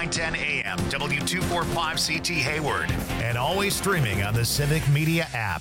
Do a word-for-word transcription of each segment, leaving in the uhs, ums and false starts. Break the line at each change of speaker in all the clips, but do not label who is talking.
nine ten A M, W two forty-five C T Hayward, and always streaming on the Civic Media app.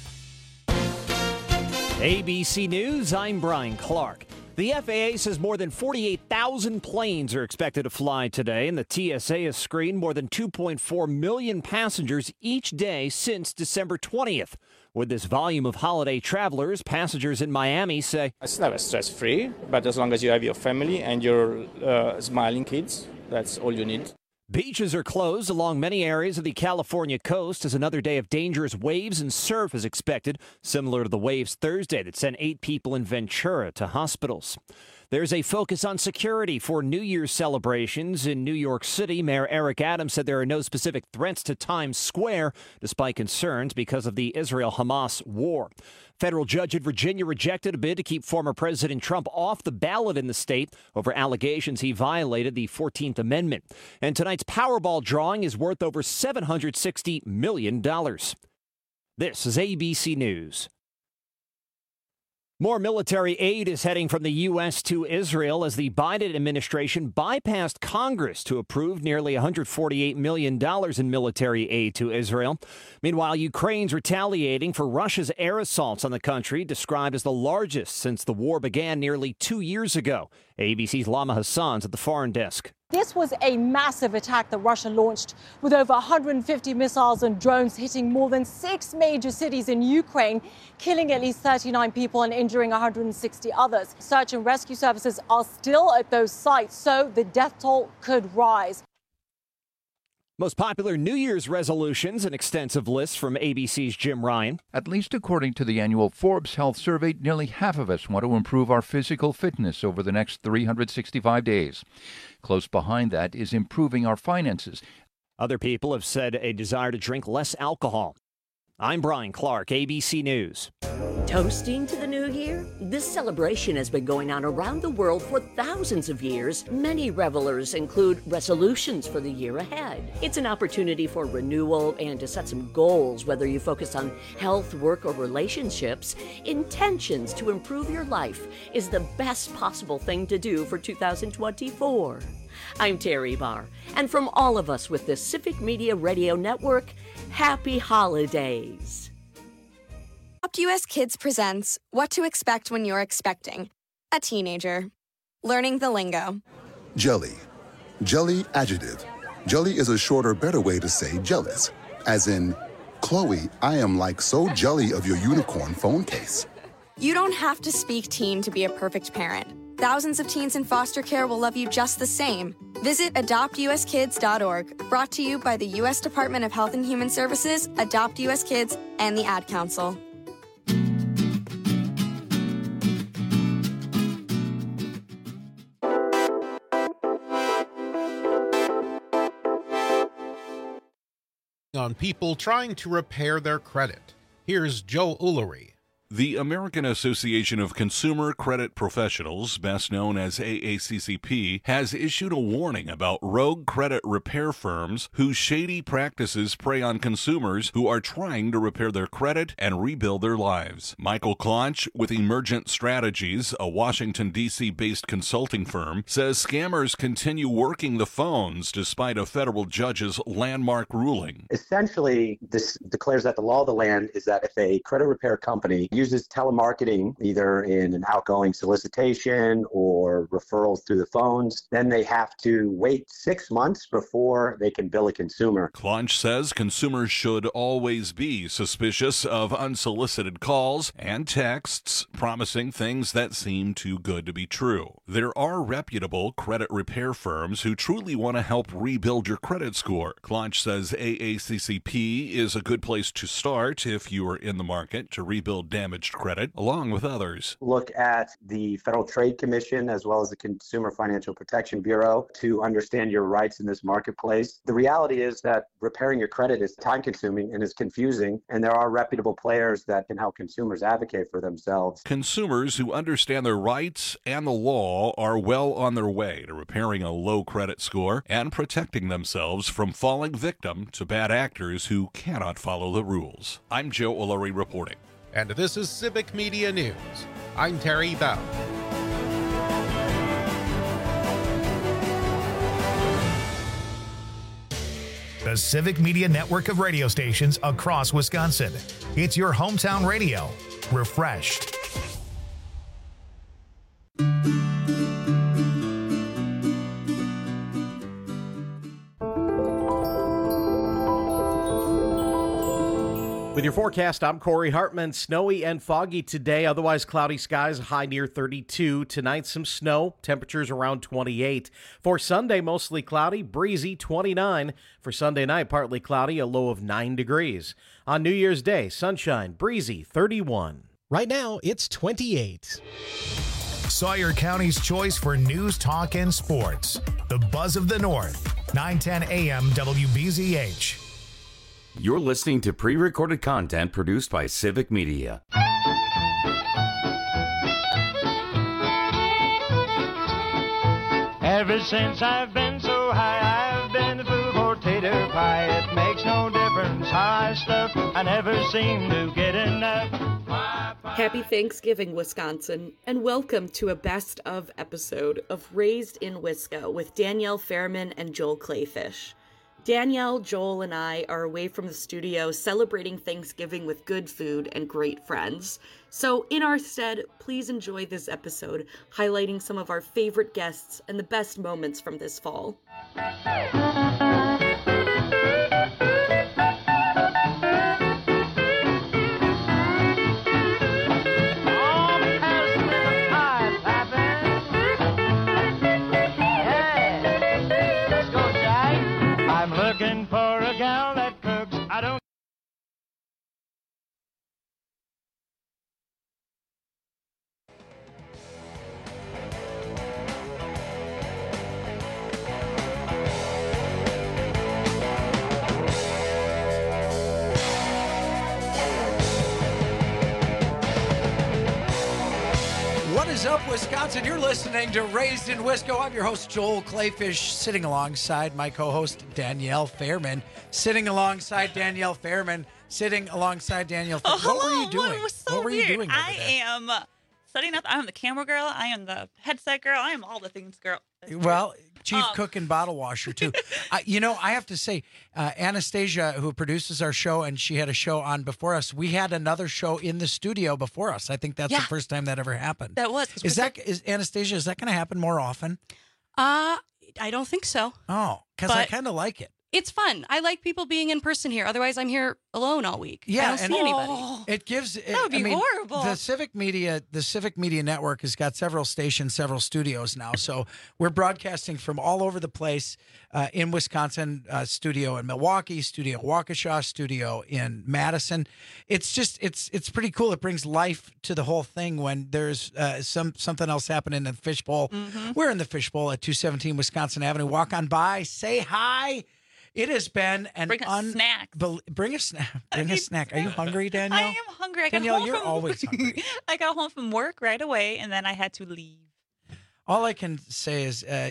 A B C News, I'm Brian Clark. The F A A says more than forty-eight thousand planes are expected to fly today, and the T S A has screened more than two point four million passengers each day since December twentieth. With this volume of holiday travelers, passengers in Miami say
it's never stress-free, but as long as you have your family and your uh, smiling kids, that's all you need.
Beaches are closed along many areas of the California coast as another day of dangerous waves and surf is expected, similar to the waves Thursday that sent eight people in Ventura to hospitals. There's a focus on security for New Year's celebrations in New York City. Mayor Eric Adams said there are no specific threats to Times Square, despite concerns because of the Israel-Hamas war. Federal judge in Virginia rejected a bid to keep former President Trump off the ballot in the state over allegations he violated the fourteenth Amendment. And tonight's Powerball drawing is worth over seven hundred sixty million dollars. This is A B C News. More military aid is heading from the U S to Israel as the Biden administration bypassed Congress to approve nearly one hundred forty-eight million dollars in military aid to Israel. Meanwhile, Ukraine's retaliating for Russia's air assaults on the country, described as the largest since the war began nearly two years ago. A B C's Lama Hassan's at the foreign desk.
This was a massive attack that Russia launched with over one hundred fifty missiles and drones hitting more than six major cities in Ukraine, killing at least thirty-nine people and injuring one hundred sixty others. Search and rescue services are still at those sites, so the death toll could rise.
Most popular New Year's resolutions, an extensive list from A B C's Jim Ryan.
At least according to the annual Forbes Health Survey, nearly half of us want to improve our physical fitness over the next three hundred sixty-five days. Close behind that is improving our finances.
Other people have said a desire to drink less alcohol. I'm Brian Clark, A B C News.
Toasting to the new year? This celebration has been going on around the world for thousands of years. Many revelers include resolutions for the year ahead. It's an opportunity for renewal and to set some goals, whether you focus on health, work, or relationships. Intentions to improve your life is the best possible thing to do for two thousand twenty-four. I'm Terry Barr, and from all of us with the Civic Media Radio Network, happy holidays.
Adopt U S Kids presents What to Expect When You're Expecting a Teenager. Learning the lingo.
Jelly. Jelly adjective. Jelly is a shorter, better way to say jealous. As in, Chloe, I am like so jelly of your unicorn phone case.
You don't have to speak teen to be a perfect parent. Thousands of teens in foster care will love you just the same. Visit adopt u s kids dot org, brought to you by the U S Department of Health and Human Services, Adopt U S Kids, and the Ad Council.
On people trying to repair their credit. Here's Joe Ullery.
The American Association of Consumer Credit Professionals, best known as A A C C P, has issued a warning about rogue credit repair firms whose shady practices prey on consumers who are trying to repair their credit and rebuild their lives. Michael Claunch with Emergent Strategies, a Washington, D C-based consulting firm, says scammers continue working the phones despite a federal judge's landmark ruling.
Essentially, this declares that the law of the land is that if a credit repair company uses telemarketing either in an outgoing solicitation or referrals through the phones, then they have to wait six months before they can bill a consumer.
Claunch says consumers should always be suspicious of unsolicited calls and texts promising things that seem too good to be true. There are reputable credit repair firms who truly want to help rebuild your credit score. Claunch says A A C C P is a good place to start if you are in the market to rebuild damaged credit, along with others.
Look at the Federal Trade Commission as well as the Consumer Financial Protection Bureau to understand your rights in this marketplace. The reality is that repairing your credit is time-consuming and is confusing, and there are reputable players that can help consumers advocate for themselves.
Consumers who understand their rights and the law are well on their way to repairing a low credit score and protecting themselves from falling victim to bad actors who cannot follow the rules. I'm Joe Ullery reporting.
And this is Civic Media News. I'm Terry Bell.
the Civic Media network of radio stations across Wisconsin. It's your hometown radio. Refreshed.
With your forecast, I'm Corey Hartman. Snowy and foggy today, otherwise cloudy skies, high near thirty-two. Tonight, some snow, temperatures around twenty-eight. For Sunday, mostly cloudy, breezy, twenty-nine. For Sunday night, partly cloudy, a low of nine degrees. On New Year's Day, sunshine, breezy, thirty-one.
Right now, it's twenty-eight.
Sawyer County's choice for news, talk, and sports. The Buzz of the North, nine ten A M W B Z H.
You're listening to pre-recorded content produced by Civic Media.
Ever since I've been so high, I've been food for tater pie. It makes no difference how I stuff, I never seem to get enough.
Happy Thanksgiving, Wisconsin, and welcome to a best of episode of Raised in Wisco with Danielle Fairman and Joel Clayfish. Danielle, Joel, and I are away from the studio celebrating Thanksgiving with good food and great friends. So in our stead, please enjoy this episode, highlighting some of our favorite guests and the best moments from this fall.
Looking for a gal that cooks. I don't.
What is up, Wisconsin? You're listening to Raised in Wisco. I'm your host, Joel Clayfish, sitting alongside my co-host, Danielle Fairman. Sitting alongside Danielle Fairman. Sitting alongside Danielle Fairman.
Oh,
what were you
hello.
doing?
It was so
what were
weird.
you doing over
I
there?
am setting up. I'm the camera girl. I am the headset girl. I am all the things girl.
Well, chief
Um,
cook and bottle washer, too. I, you know, I have to say, uh, Anastasia, who produces our show, and she had a show on before us, we had another show in the studio before us. I think that's
Yeah.
the first time that ever happened.
That was.
Is that, is Anastasia, is that going to happen more often?
Uh, I don't think so.
Oh, because I
But-
kind of like it.
It's fun. I like people being in person here. Otherwise, I'm here alone all week.
Yeah,
I don't
and
see anybody.
It gives. It,
That would be
I mean,
horrible.
The Civic Media, the Civic Media Network has got several stations, several studios now. So we're broadcasting from all over the place uh, in Wisconsin. Uh, studio in Milwaukee, studio in Waukesha, studio in Madison. It's just it's it's pretty cool. It brings life to the whole thing when there's uh, some something else happening in the fishbowl.
Mm-hmm.
We're in the fishbowl at two seventeen Wisconsin Avenue. Walk on by, say hi. It has been an
Bring a
un-
snack.
bel- bring a snack. Bring a snack. Are you hungry, Danielle?
I am hungry. I got
Danielle,
home
you're
from,
always hungry.
I got home from work right away, and then I had to leave.
All I can say is, uh,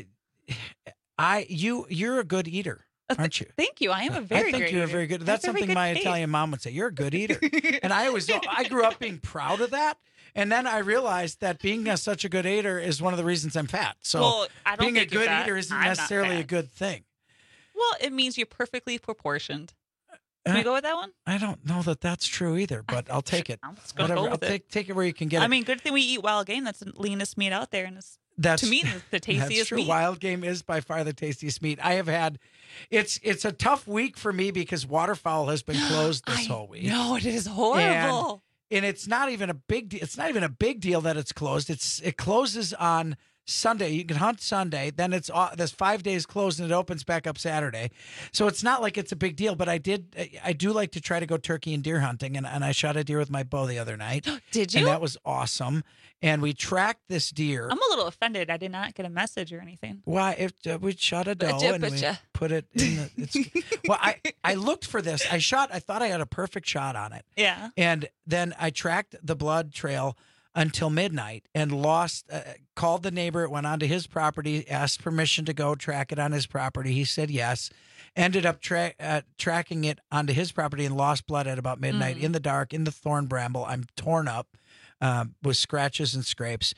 I you you're a good eater, aren't you?
Thank you. I am a very
I think
great
you're a
eater.
very good.
I
That's
have very
something
good
my
taste.
Italian mom would say. You're a good eater, and I always I grew up being proud of that. And then I realized that being a, such a good eater is one of the reasons I'm fat. So
Well, I don't
being a
think you're
good
fat.
eater isn't
I'm not
necessarily a
fat.
good thing.
Well, it means you're perfectly proportioned. Can
Uh,
we go with that one?
I don't know that that's true either, but I'll take it.
I'm just gonna
Whatever.
go with
I'll
it.
take take it where you can get
I
it.
mean, good thing we eat wild game. That's the leanest meat out there, and it's
That's
to me the, the tastiest
That's true.
meat.
Wild game is by far the tastiest meat. I have had. It's it's a tough week for me because waterfowl has been closed this whole week.
No, it is horrible.
And, and it's not even a big. De- it's not even a big deal that it's closed. It's it closes on Sunday. You can hunt Sunday. Then it's uh, there's five days closed and it opens back up Saturday. So it's not like it's a big deal. But I did. I do like to try to go turkey and deer hunting, and, and I shot a deer with my bow the other night.
Did you?
And that was awesome. And we tracked this deer.
I'm a little offended. I did not get a message or anything.
Why? If uh, we shot a doe
Butcha,
and we
butcha.
put it in the. It's, well, I I looked for this. I shot. I thought I had a perfect shot on it.
Yeah.
And then I tracked the blood trail until midnight and lost. Uh, called the neighbor. Went onto his property. Asked permission to go track it on his property. He said yes. Ended up tra- uh, tracking it onto his property and lost blood at about midnight
Mm.
in the dark in the thorn bramble. I'm torn up. Um, with scratches and scrapes.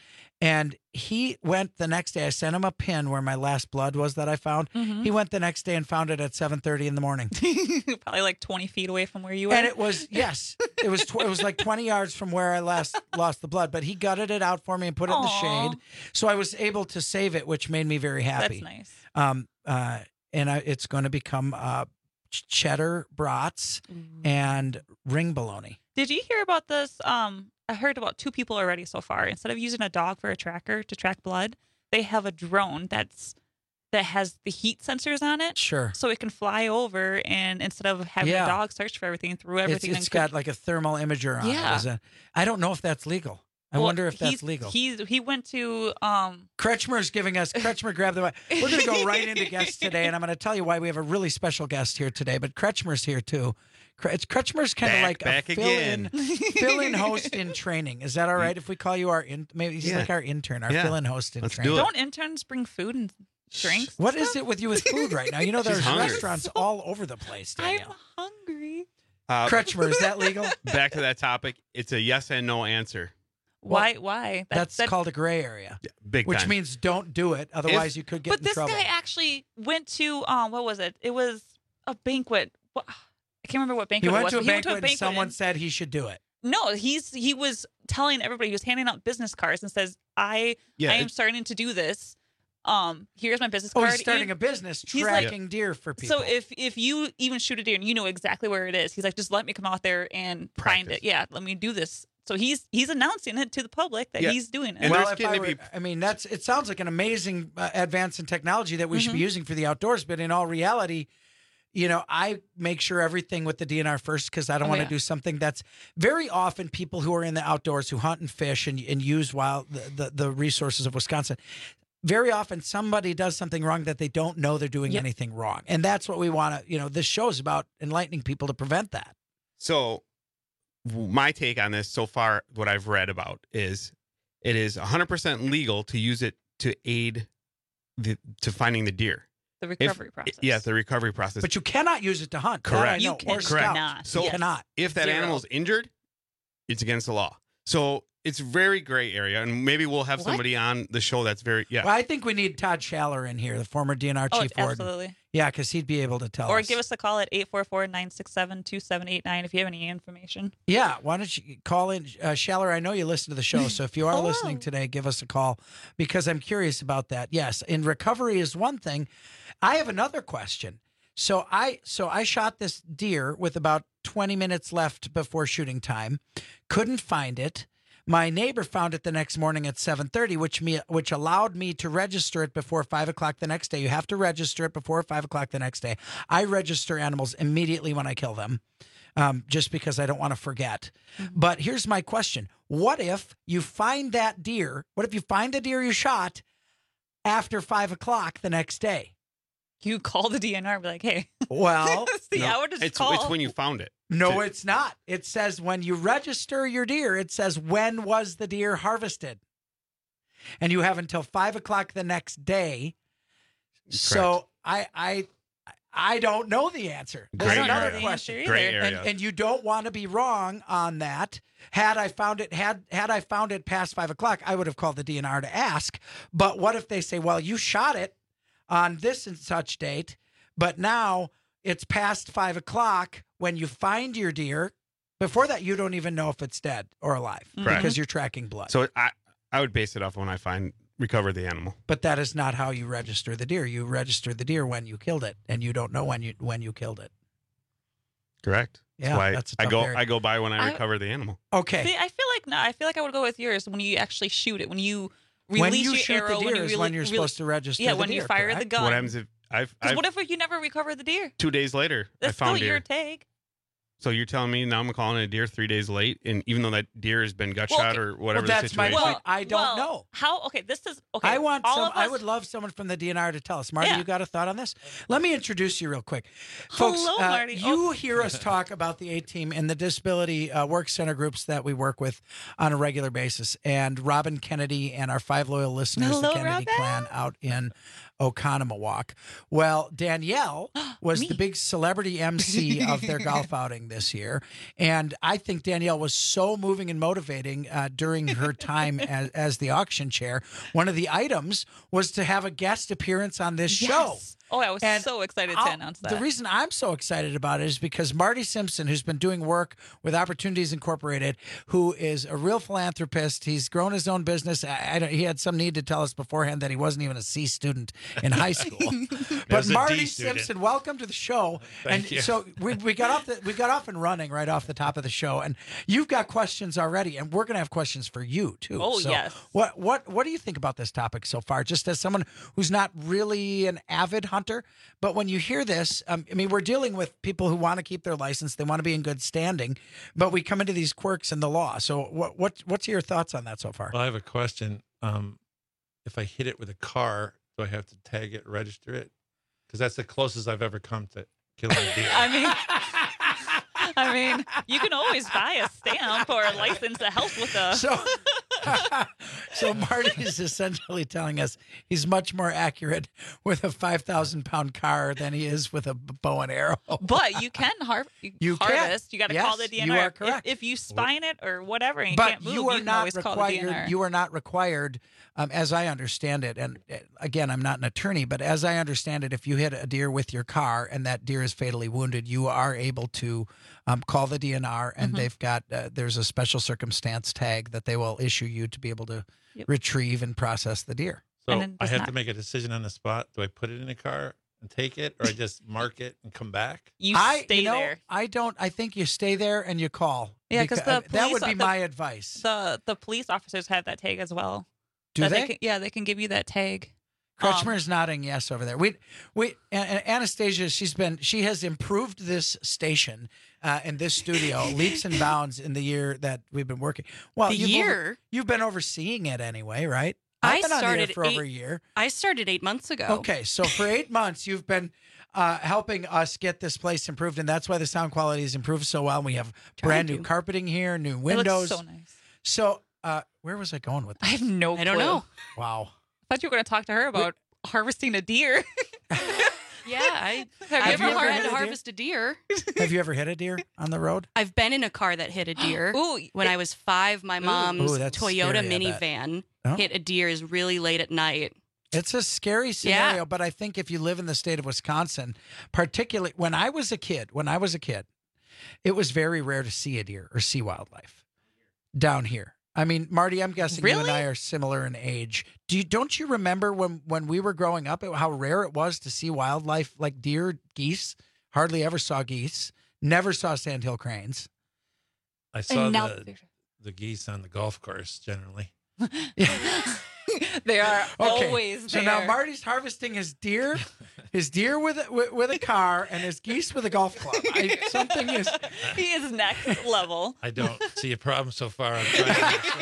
And he went the next day. I sent him a pin where my last blood was that I found.
Mhm.
He went the next day and found it at seven thirty in the morning.
Probably like twenty feet away from where you were.
And it was, yes, it was tw- it was like twenty yards from where I last lost the blood. But he gutted it out for me and put it in the
Aw.
shade. So I was able to save it, which made me very happy.
That's nice.
Um, uh, and I, it's going to become uh, ch- cheddar brats and ring bologna.
Did you hear about this? Um, I heard about two people already so far. Instead of using a dog for a tracker to track blood, they have a drone that's that has the heat sensors on it.
Sure.
So it can fly over, and instead of having
Yeah.
a dog search for everything through
It's,
everything,
it's
and
got
cook-
like a thermal imager on
Yeah.
it. Is it? I don't know if that's legal. I
Well,
wonder if that's
he's-
legal.
He's he went to um
Kretschmer's giving us, Kretschmer grabbed the mic. We're going to go right into guests today, and I'm going to tell you why we have a really special guest here today, but Kretschmer's here too. Kre- it's- Kretschmer's kind of
Back-
like
back
a fill-in,
again.
fill-in host in training. Is that all right if we call you our, in, maybe he's
Yeah.
like our intern, our
Yeah.
fill-in host in
Let's
training.
do it.
Don't interns bring food and drinks?
What is it with you with food right now? You know,
She's
there's
hungry.
restaurants all over the place, Danielle.
I'm hungry.
Uh,
Kretschmer, is that legal?
Back to that topic. It's a yes and no answer.
Why? Why? That-
That's
that-
called a gray area,
Big
which
time.
means don't do it. Otherwise,
If-
you could get
But
in
this
trouble.
guy actually went to um what was it? It was a banquet. What, I can't remember what
he
banquet
went
it was.
to a
but he
banquet,
went to a banquet
and someone
and-
said he should do it.
No, he's he was telling everybody, he was handing out business cards and says, I
Yeah,
I am
it-
starting to do this. Um, here's my business
Oh,
card.
he's starting
You-
a business
He's like-
tracking deer for people.
So if if you even shoot a deer and you know exactly where it is, he's like, just let me come out there and find
Practice.
it. Yeah, let me do this. So he's he's announcing it to the public that
Yeah.
he's doing it.
And
well,
there's
if
getting
I,
to
were,
be-
I mean, that's it sounds like an amazing uh, advance in technology that we should be
Mhm.
using for the outdoors. But in all reality, you know, I make sure everything with the D N R first because I don't
Oh,
want to
yeah.
do something that's very often people who are in the outdoors who hunt and fish and, and use wild the, the, the resources of Wisconsin. Very often somebody does something wrong that they don't know they're doing
Yep.
anything wrong. And that's what we want to, you know, this show is about enlightening people to prevent that.
So, w- my take on this so far, what I've read about is it is one hundred percent legal to use it to aid the to finding the deer.
the
If-
recovery process.
Yes, the recovery process.
But you cannot use it to hunt. That I
Correct.
know,
You
or
can-
scout.
cannot.
So-
you
Yes.
cannot.
if that
Zero.
animal's injured, it's against the law. So it's very gray area, and maybe we'll have
What?
somebody on the show that's very yeah.
Well, I think we need Todd Schaller in here, the former D N R
Oh,
chief warden.
absolutely.
Yeah, because he'd be able to tell
Or
us.
give us a call at eight four four, nine six seven, two seven eight nine if you have any information.
Yeah, why don't you call in, uh, Schaller? I know you listen to the show, so if you are
Hello.
listening today, give us a call because I'm curious about that. Yes, and recovery is one thing. I have another question. So I so I shot this deer with about twenty minutes left before shooting time. Couldn't find it. My neighbor found it the next morning at seven thirty, which me which allowed me to register it before five o'clock the next day. You have to register it before five o'clock the next day. I register animals immediately when I kill them, um, just because I don't want to forget. But here's my question: what if you find that deer? What if you find the deer you shot after five o'clock the next day?
You call the D N R and be like, hey,
Well,
it's the
No,
hour to
it's
call.
it's when you found it.
no,
To-
it's not. It says when you register your deer, it says when was the deer harvested, and you have until five o'clock the next day. So I I I don't know the answer. There's
Gray
another
area.
question.
Gray
either.
area.
And, and you don't want to be wrong on that. Had I found it had had I found it past five o'clock, I would have called the D N R to ask. But what if they say, "Well, you shot it on this and such date, but now it's past five o'clock when you find your deer." Before that, you don't even know if it's dead or alive
Correct.
because you're tracking blood.
So I I would base it off when I find recover the animal.
But that is not how you register the deer. You register the deer when you killed it, and you don't know when you when you killed it.
Correct.
Yeah,
That's why
that's a
I
tough
go
area.
I go by when I
I-
recover the animal.
Okay.
See, I feel like no. I feel like I would go with yours when you actually shoot it. When you release
When you
your
shoot
arrow,
the
when
deer
you
is
rele-
when you're
rele-
supposed to register
Yeah,
the
when
deer,
you fire the
correct?
gun.
What happens if I've,
Because
I've
what if you never recover the deer?
two days later
That's
I found
still
deer.
your take.
So you're telling me now I'm calling a deer three days late, and even though that deer has been gut
Well,
shot
okay.
or whatever
Well,
the
that's my
situation.
point. I don't
well,
know.
How? Okay, this is okay.
I want
all
some.
of
I
us-
would love someone from the D N R to tell us. Marty,
Yeah.
you got a thought on this? Let me introduce you real quick, folks.
Hello,
uh,
Marty.
You
Oh.
hear us talk about the A Team and the disability uh, work center groups that we work with on a regular basis, and Robin Kennedy and our five loyal listeners,
Hello,
the Kennedy
Robin.
clan out in Oconomowoc. Well, Danielle was the big celebrity M C of their golf outing this year. And I think Danielle was so moving and motivating uh, during her time as, as the auction chair. One of the items was to have a guest appearance on this
Yes.
show.
Oh, I was
And
so excited
I'll-
to announce that.
The reason I'm so excited about it is because Marty Simpson, who's been doing work with Opportunities Incorporated, who is a real philanthropist, he's grown his own business. I, I don't, he had some need to tell us beforehand that he wasn't even a C student in high school. But
was a D
Marty
student.
Simpson, welcome to the show.
Thank
and
you.
so we, we got off the, we got off and running right off the top of the show, and you've got questions already, and we're going to have questions for you too.
Oh,
So
yes.
What what what do you think about this topic so far? Just as someone who's not really an avid hunter, but when you hear this, um, I mean, we're dealing with people who want to keep their license, they want to be in good standing, but we come into these quirks in the law. So what what what's your thoughts on that so far?
Well, I have a question. Um, if I hit it with a car, do I have to tag it, register it? Because that's the closest I've ever come to killing a deer.
I mean, I mean, you can always buy a stamp or a license that helps with the.
So, so Marty's essentially telling us he's much more accurate with a five thousand pound car than he is with a b- bow and arrow.
But you can har-
You can.
harvest. You got to call the
Yes,
D N R.
you are
If-
correct.
If, you spine it or whatever and you
But
can't move,
you are
can
not
always call the D N R.
required. You are not required, um, as I understand it. And uh, again, I'm not an attorney, but as I understand it, if you hit a deer with your car and that deer is fatally wounded, you are able to um, call the D N R, and
Mhm.
they've got uh, there's a special circumstance tag that they will issue you to be able to
Yep.
retrieve and process the deer.
So
And then
I
just
have
not-
to make a decision on the spot. Do I put it in a car and take it, or I just mark it and come back?
You
I,
stay
you know,
there.
I don't. I think you stay there and you call.
Yeah, because
Beca-
the
that
police-
would be
the-
my advice.
The the police officers have that tag as well.
Do
That
they?
can, yeah, they can give you that tag.
Kretschmer's nodding yes over there. We, we, and Anastasia, she's been, she has improved this station uh, and this studio leaps and bounds in the year that we've been working. Well,
The
you've
year?
over- you've been overseeing it anyway, right?
I
I've been on the air
started
for
eight,
over a year.
I started eight months ago.
Okay, so for eight months, you've been uh, helping us get this place improved, and that's why the sound quality has improved so well. And we have brand new
to.
carpeting here, new
It
windows.
looks so nice.
So, uh, where was I going with
I
this?
have no.
I don't
clue.
know.
Wow.
I thought you were going to talk to her about harvesting a deer.
Yeah, I,
Have
I've
you ever
never
hit
had
a
to
deer?
harvest a deer.
Have you ever hit a deer on the road?
I've been in a car that hit a deer.
Ooh,
When I was five, my mom's
Ooh, that's
Toyota
scary, I bet.
minivan
Oh.
hit a deer is really late at night.
It's a scary scenario, but I think if you live in the state of Wisconsin, particularly when I was a kid, when I was a kid, it was very rare to see a deer or see wildlife down here. I mean, Marty, I'm guessing you and
Really?
I are similar in age. Do you don't you remember when when we were growing up how rare it was to see wildlife like deer, geese? Hardly ever saw geese. Never saw sandhill cranes.
I saw
now
the the geese on the golf course generally.
They are
Okay,
always
so
there.
now Marty's harvesting his deer, his deer with a, with, with a car, and his geese with a golf club. I, something is.
He is next level.
I don't see a problem so far. I'm trying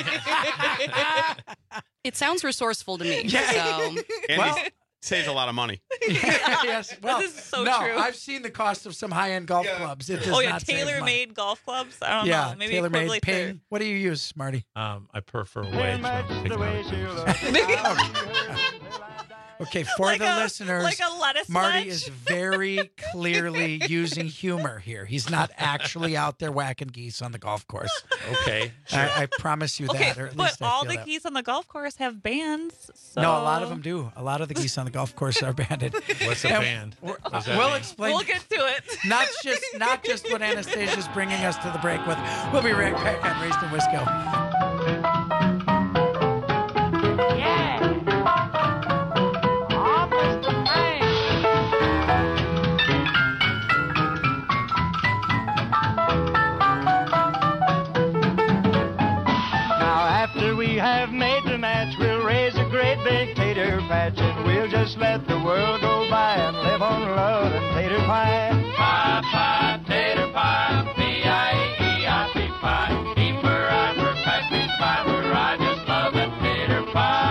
to
It sounds resourceful to me.
Yeah.
So
And
Well-
he saves a lot of money.
Yes. Well,
This is so
no,
true.
I've seen the cost of some high-end golf clubs. It does
Oh yeah,
not save money.
tailor-made golf clubs. I don't
Yeah,
know. Maybe
tailor-made
equivalent to-
ping. What do you use, Marty?
Um, I prefer wedge. when I'm picking out a goose.
Okay, for
Like
the
a-
listeners,
like a lettuce
Marty
wedge?
is very clearly using humor here. He's not actually out there whacking geese on the golf course.
Okay, sure.
I, I promise you
Okay,
that, or at
but
least I
all
feel
the
that.
geese on the golf course have bands. So...
No, a lot of them do. A lot of the geese on the golf course are banded.
What's a
And
band?
we're-
What does that
We'll
mean?
explain.
We'll get to it.
Not just not just what Anastasia's bringing us to the break with. We'll be right back on Raised in Wisco.
Now after we have made the match, we'll raise a great big tater patch and we'll just let the world go by and live on love and tater pie. Pie, pie, tater pie, P I E I P pie. Keep her eye for pack me pie, where I just love that tater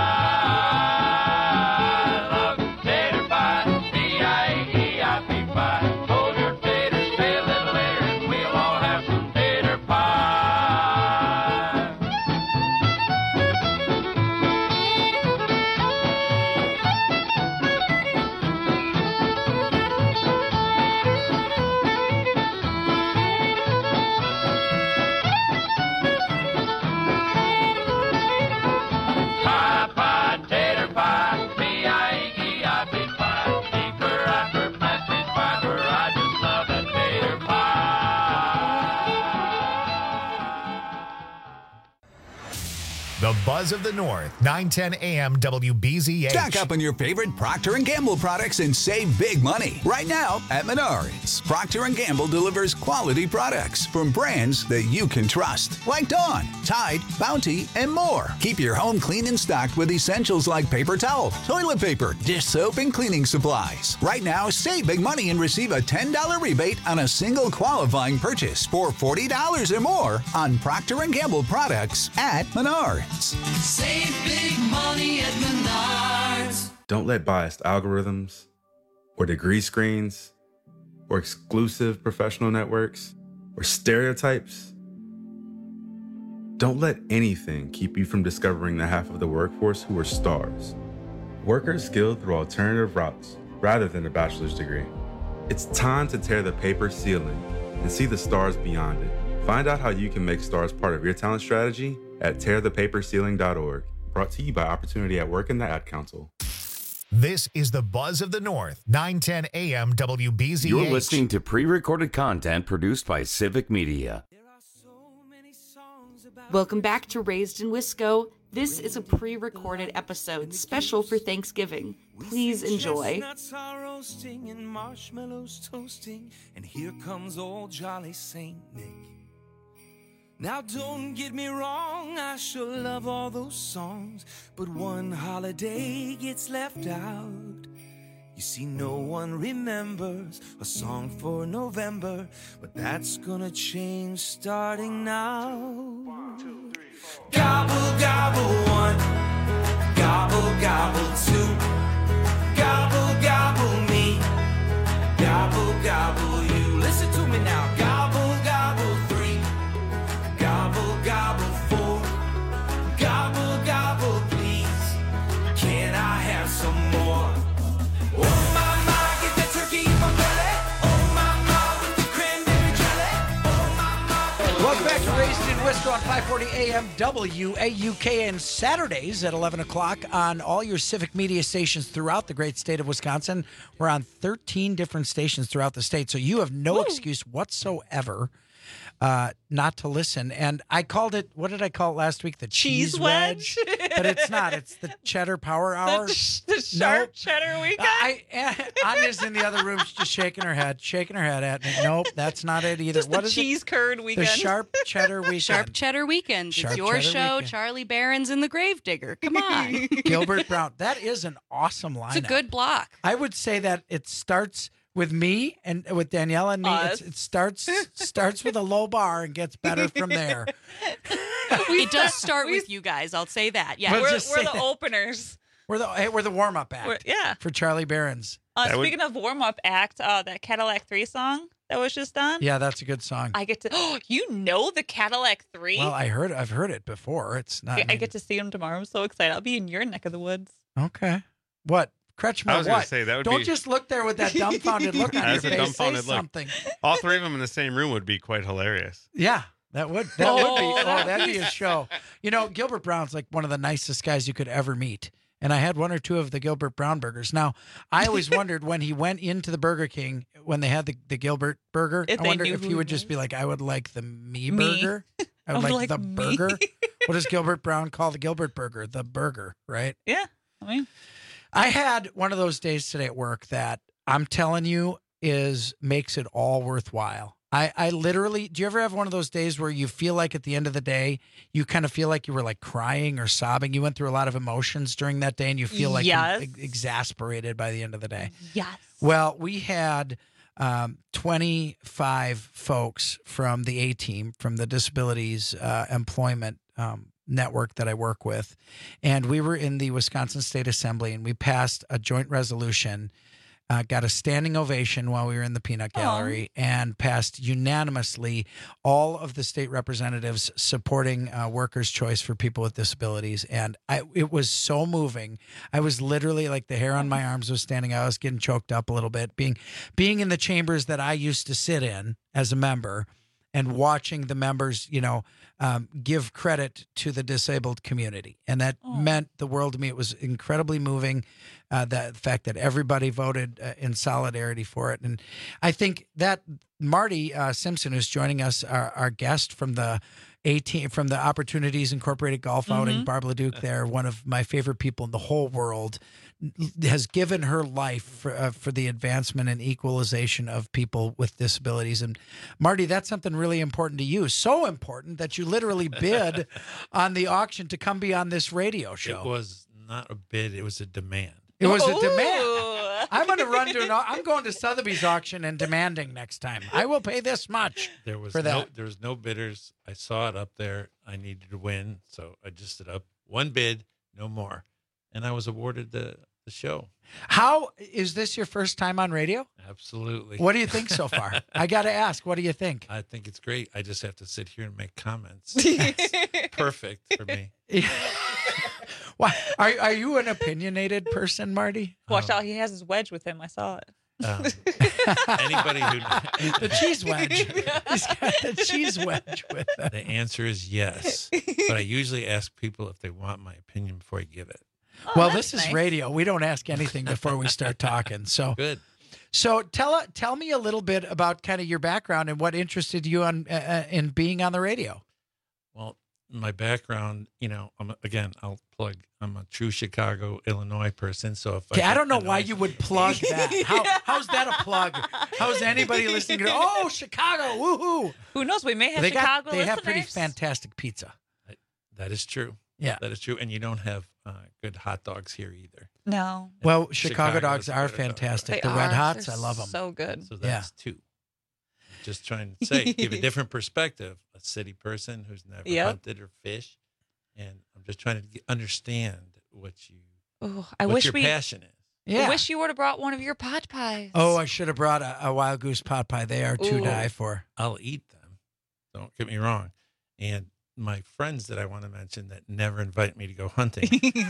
pie. Love tater pie, P I E I P pie. Hold your taters, stay a little later, and we'll all have some tater pie.
The Buzz of the North, nine ten A M W B Z H.
Stock up on your favorite Procter and Gamble products and save big money. Right now at Menards, Procter and Gamble delivers quality products from brands that you can trust. Like Dawn, Tide, Bounty, and more. Keep your home clean and stocked with essentials like paper towel, toilet paper, dish soap, and cleaning supplies. Right now, save big money and receive a ten dollars rebate on a single qualifying purchase for forty dollars or more on Procter and Gamble products at Menards.
Save big money at Menards.
Don't let biased algorithms or degree screens or exclusive professional networks or stereotypes. Don't let anything keep you from discovering the half of the workforce who are stars. Workers skilled through alternative routes rather than a bachelor's degree. It's time to tear the paper ceiling and see the stars beyond it. Find out how you can make stars part of your talent strategy at tear the paper ceiling dot org. Brought to you by Opportunity at Work and the Ad Council.
This is the Buzz of the North, nine ten A M W B Z H.
You're listening to pre-recorded content produced by Civic Media.
Welcome back to Raised in Wisco. This is a pre-recorded episode special for Thanksgiving. Please enjoy.
Chestnuts are roasting and marshmallows toasting, and here comes old jolly Saint Nick. Now don't get me wrong, I sure love all those songs, but one holiday gets left out. You see, no one remembers a song for November, but that's gonna change starting now. One, two, three, four. Gobble, gobble one, gobble, gobble two, gobble, gobble me, gobble, gobble you. Listen to me now, gobble, gobble three, gobble, gobble four, gobble, gobble please, can I have some more? Oh my, my, get that turkey in my belly. Oh my, my, with the cranberry jelly. Oh my, my.
Welcome back to Raised in Wisco on five forty A M W A U K and Saturdays at eleven o'clock on all your Civic Media stations throughout the great state of Wisconsin. We're on thirteen different stations throughout the state, so you have no Woo. excuse whatsoever uh, not to listen. And I called it, what did I call it last week? The cheese,
Cheese
wedge?
wedge?
But it's not. It's the cheddar power hour.
The, the sharp
Nope.
cheddar weekend?
I, I, Anya's in the other room just shaking her head, shaking her head at me. Nope, that's not it either.
Just
what
the
is
cheese
it?
curd weekend.
The sharp cheddar weekend.
Sharp Cheddar Weekend.
Sharp
it's your
Cheddar
show,
Weekend.
Charlie Barron's and the Gravedigger. Come on.
Gilbert Brown. That is an awesome lineup.
It's a good block.
I would say that it starts with me and with Danielle and me. It's, it starts starts with a low bar and gets better from there.
It does start with you guys. I'll say that. Yeah,
We'll
we're
just
we're
say
the
that.
openers.
We're the hey, we're the warm up act.
We're- yeah.
For Charlie Barron's.
Uh,
That would-
speaking of warm up act, uh, that Cadillac three song that was just done.
Yeah, that's a good song.
I get to. Oh, you know the Cadillac three?
Well, I heard I've heard it before. It's not.
I, I get to see him tomorrow. I'm so excited. I'll be in your neck of the woods.
Okay. What? Kretschmer,
I was gonna
what?
say, that would
Don't
be-
just look there with that dumbfounded look on your
That's a
face.
dumbfounded
Say
look.
something.
All three of them in the same room would be quite hilarious.
Yeah, that would that
Oh,
would be oh
that'd
that'd
be
be a show. You know, Gilbert Brown's like one of the nicest guys you could ever meet. And I had one or two of the Gilbert Brown burgers. Now, I always wondered when he went into the Burger King when they had the, the Gilbert burger,
If
I
they
wonder
knew
if
who
he
he
would just be like, I would like the me,
Me.
burger. I would
I would
like,
like
the
me.
burger. What does Gilbert Brown call the Gilbert burger? The burger, right?
Yeah. I mean,
I had one of those days today at work that I'm telling you is makes it all worthwhile. I, I literally, do you ever have one of those days where you feel like at the end of the day, you kind of feel like you were like crying or sobbing? You went through a lot of emotions during that day and you feel like
Yes.
ex- exasperated by the end of the day.
yes.
Well, we had um, twenty-five folks from the A-Team, from the Disabilities uh, Employment um, Network that I work with, and we were in the Wisconsin State Assembly, and we passed a joint resolution, uh, got a standing ovation while we were in the peanut gallery, and passed unanimously all of the state representatives supporting uh, workers' choice for people with disabilities. And I, it was so moving. I was literally like the hair on my arms was standing out. I was getting choked up a little bit. Being, being in the chambers that I used to sit in as a member and watching the members, you know, um, give credit to the disabled community. And that meant the world to me. It was incredibly moving, uh, the fact that everybody voted uh, in solidarity for it. And I think that Marty uh, Simpson, who's joining us, our, our guest from the eighteen from the Opportunities Incorporated golf outing.
Mm-hmm.
Barb LeDuc there, one of my favorite people in the whole world, has given her life for, uh, for the advancement and equalization of people with disabilities. And Marty, that's something really important to you. So important that you literally bid on the auction to come be on this radio show.
It was not a bid; it was a demand.
It was a demand. I'm going to run to an. au- I'm going to Sotheby's auction and demanding next time. I will pay this much.
There was
for
no,
that.
there was no bidders. I saw it up there. I needed to win, so I just stood up. One bid, no more, and I was awarded the the show.
How is this your first time on radio?
Absolutely.
What do you think so far? I got to ask. What do you think?
I think it's great. I just have to sit here and make comments. It's perfect for me.
Why are are you an opinionated person, Marty?
Watch out, he has his wedge with him. I saw it.
Um, anybody who
the cheese wedge. He's got the cheese wedge with him.
The answer is yes, but I usually ask people if they want my opinion before I give it.
Oh,
well,
that's
this is
nice.
radio. We don't ask anything before we start talking. So
good.
So tell tell me a little bit about kind of your background and what interested you on uh, in being on the radio.
Well, my background, you know, I'm, again, I'll plug. I'm a true Chicago, Illinois person. So if
Okay,
I,
I don't know
and
why
I-
you would plug that. How how's that a plug? How's anybody listening to? Oh, Chicago, woohoo!
Who knows? We may have
They got
Chicago
they
listeners.
have pretty fantastic pizza.
That is true.
Yeah.
that is true. And you don't have uh, good hot dogs here either.
No.
Well, Chicago,
Chicago
dogs
is a
are
better dog.
fantastic.
They
the Red
are.
Hots,
They're
I love them.
So good.
So that's two. Just trying to say, give a different perspective. A city person who's never
Yep.
hunted or fished, and I'm just trying to get, understand what you,
Ooh, I
what
wish
your
we.
passion is.
Yeah.
I wish you would have brought one of your pot pies.
Oh, I should have brought a, a wild goose pot pie. They are to
Ooh.
die for.
I'll eat them. Don't get me wrong. And my friends that I want to mention that never invite me to go hunting.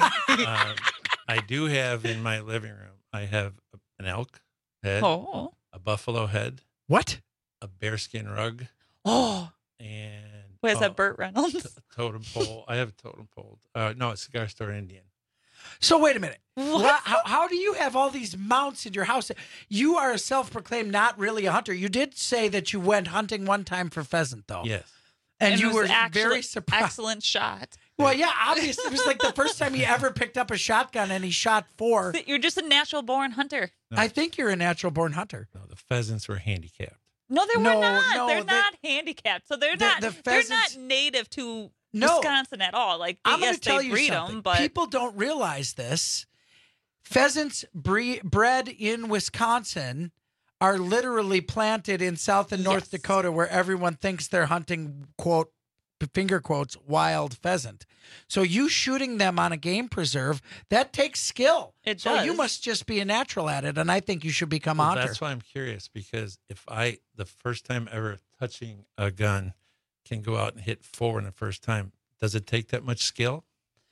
um, I do have in my living room, I have an elk head,
Oh.
a buffalo head,
What?
a bearskin rug,
Oh.
and
What is
oh,
that, Burt Reynolds?
t- totem pole. I have a totem pole. Uh, no, it's Cigar Store Indian.
So wait a minute.
What?
Wha- How, how do you have all these mounts in your house? You are a self-proclaimed not really a hunter. You did say that you went hunting one time for pheasant, though.
Yes.
And,
it
you
was
were
actually
very surprised.
Excellent shot.
Well, yeah, obviously. It was like the first time he ever picked up a shotgun and he shot four.
You're just a natural born hunter.
I think you're a natural-born hunter.
No, the pheasants were handicapped.
No, they
No,
were not.
no,
they're
they-
not handicapped, so they're
The-
not.
the
they're
pheasants-
not native to
No.
Wisconsin at all. Like,
I'm going
yes,
to tell
they
you
breed
something.
them, but
People don't realize this. Pheasants bre- bred in Wisconsin are literally planted in South and North
Yes.
Dakota, where everyone thinks they're hunting, quote, finger quotes, wild pheasant. So you shooting them on a game preserve, that takes skill.
It
so you
does.
must just be a natural at it, and I think you should become a
Well,
hunter.
that's why I'm curious, because if I, the first time ever touching a gun, can go out and hit four in the first time, does it take that much skill?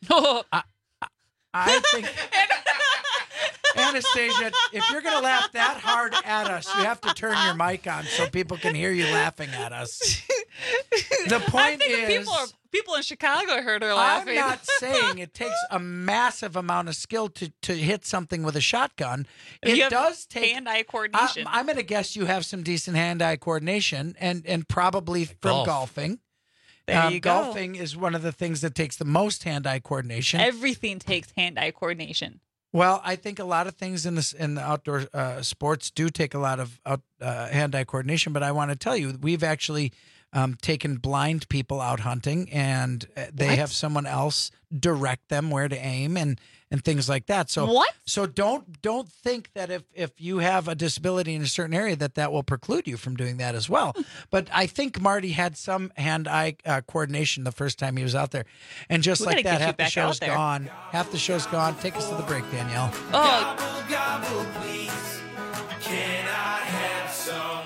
I think, Anastasia, if you're going to laugh that hard at us, you have to turn your mic on so people can hear you laughing at us. The
I
point
think if
is,
people are people in Chicago heard her
I'm
laughing.
not saying it takes a massive amount of skill to, to hit something with a shotgun. It
You have
does take
hand-eye coordination.
I'm, I'm going to guess you have some decent hand-eye coordination, and and probably from
golf.
golfing.
There
Um,
you go.
Golfing is one of the things that takes the most hand-eye coordination.
Everything takes hand-eye coordination.
Well, I think a lot of things in this in the outdoor uh, sports do take a lot of out, uh, hand-eye coordination. But I want to tell you, we've actually um, taken blind people out hunting, and uh, they
What?
have someone else direct them where to aim and and things like that. So
What?
So don't don't think that if if you have a disability in a certain area that that will preclude you from doing that as well. But I think Marty had some hand-eye uh, coordination the first time he was out there, and just
We
like
gotta
that,
get you
half the
back
show's
out there.
gone. Half the show's gone. Take us to the break, Danielle.
Oh,
Gobble, gobble, please. Can I have some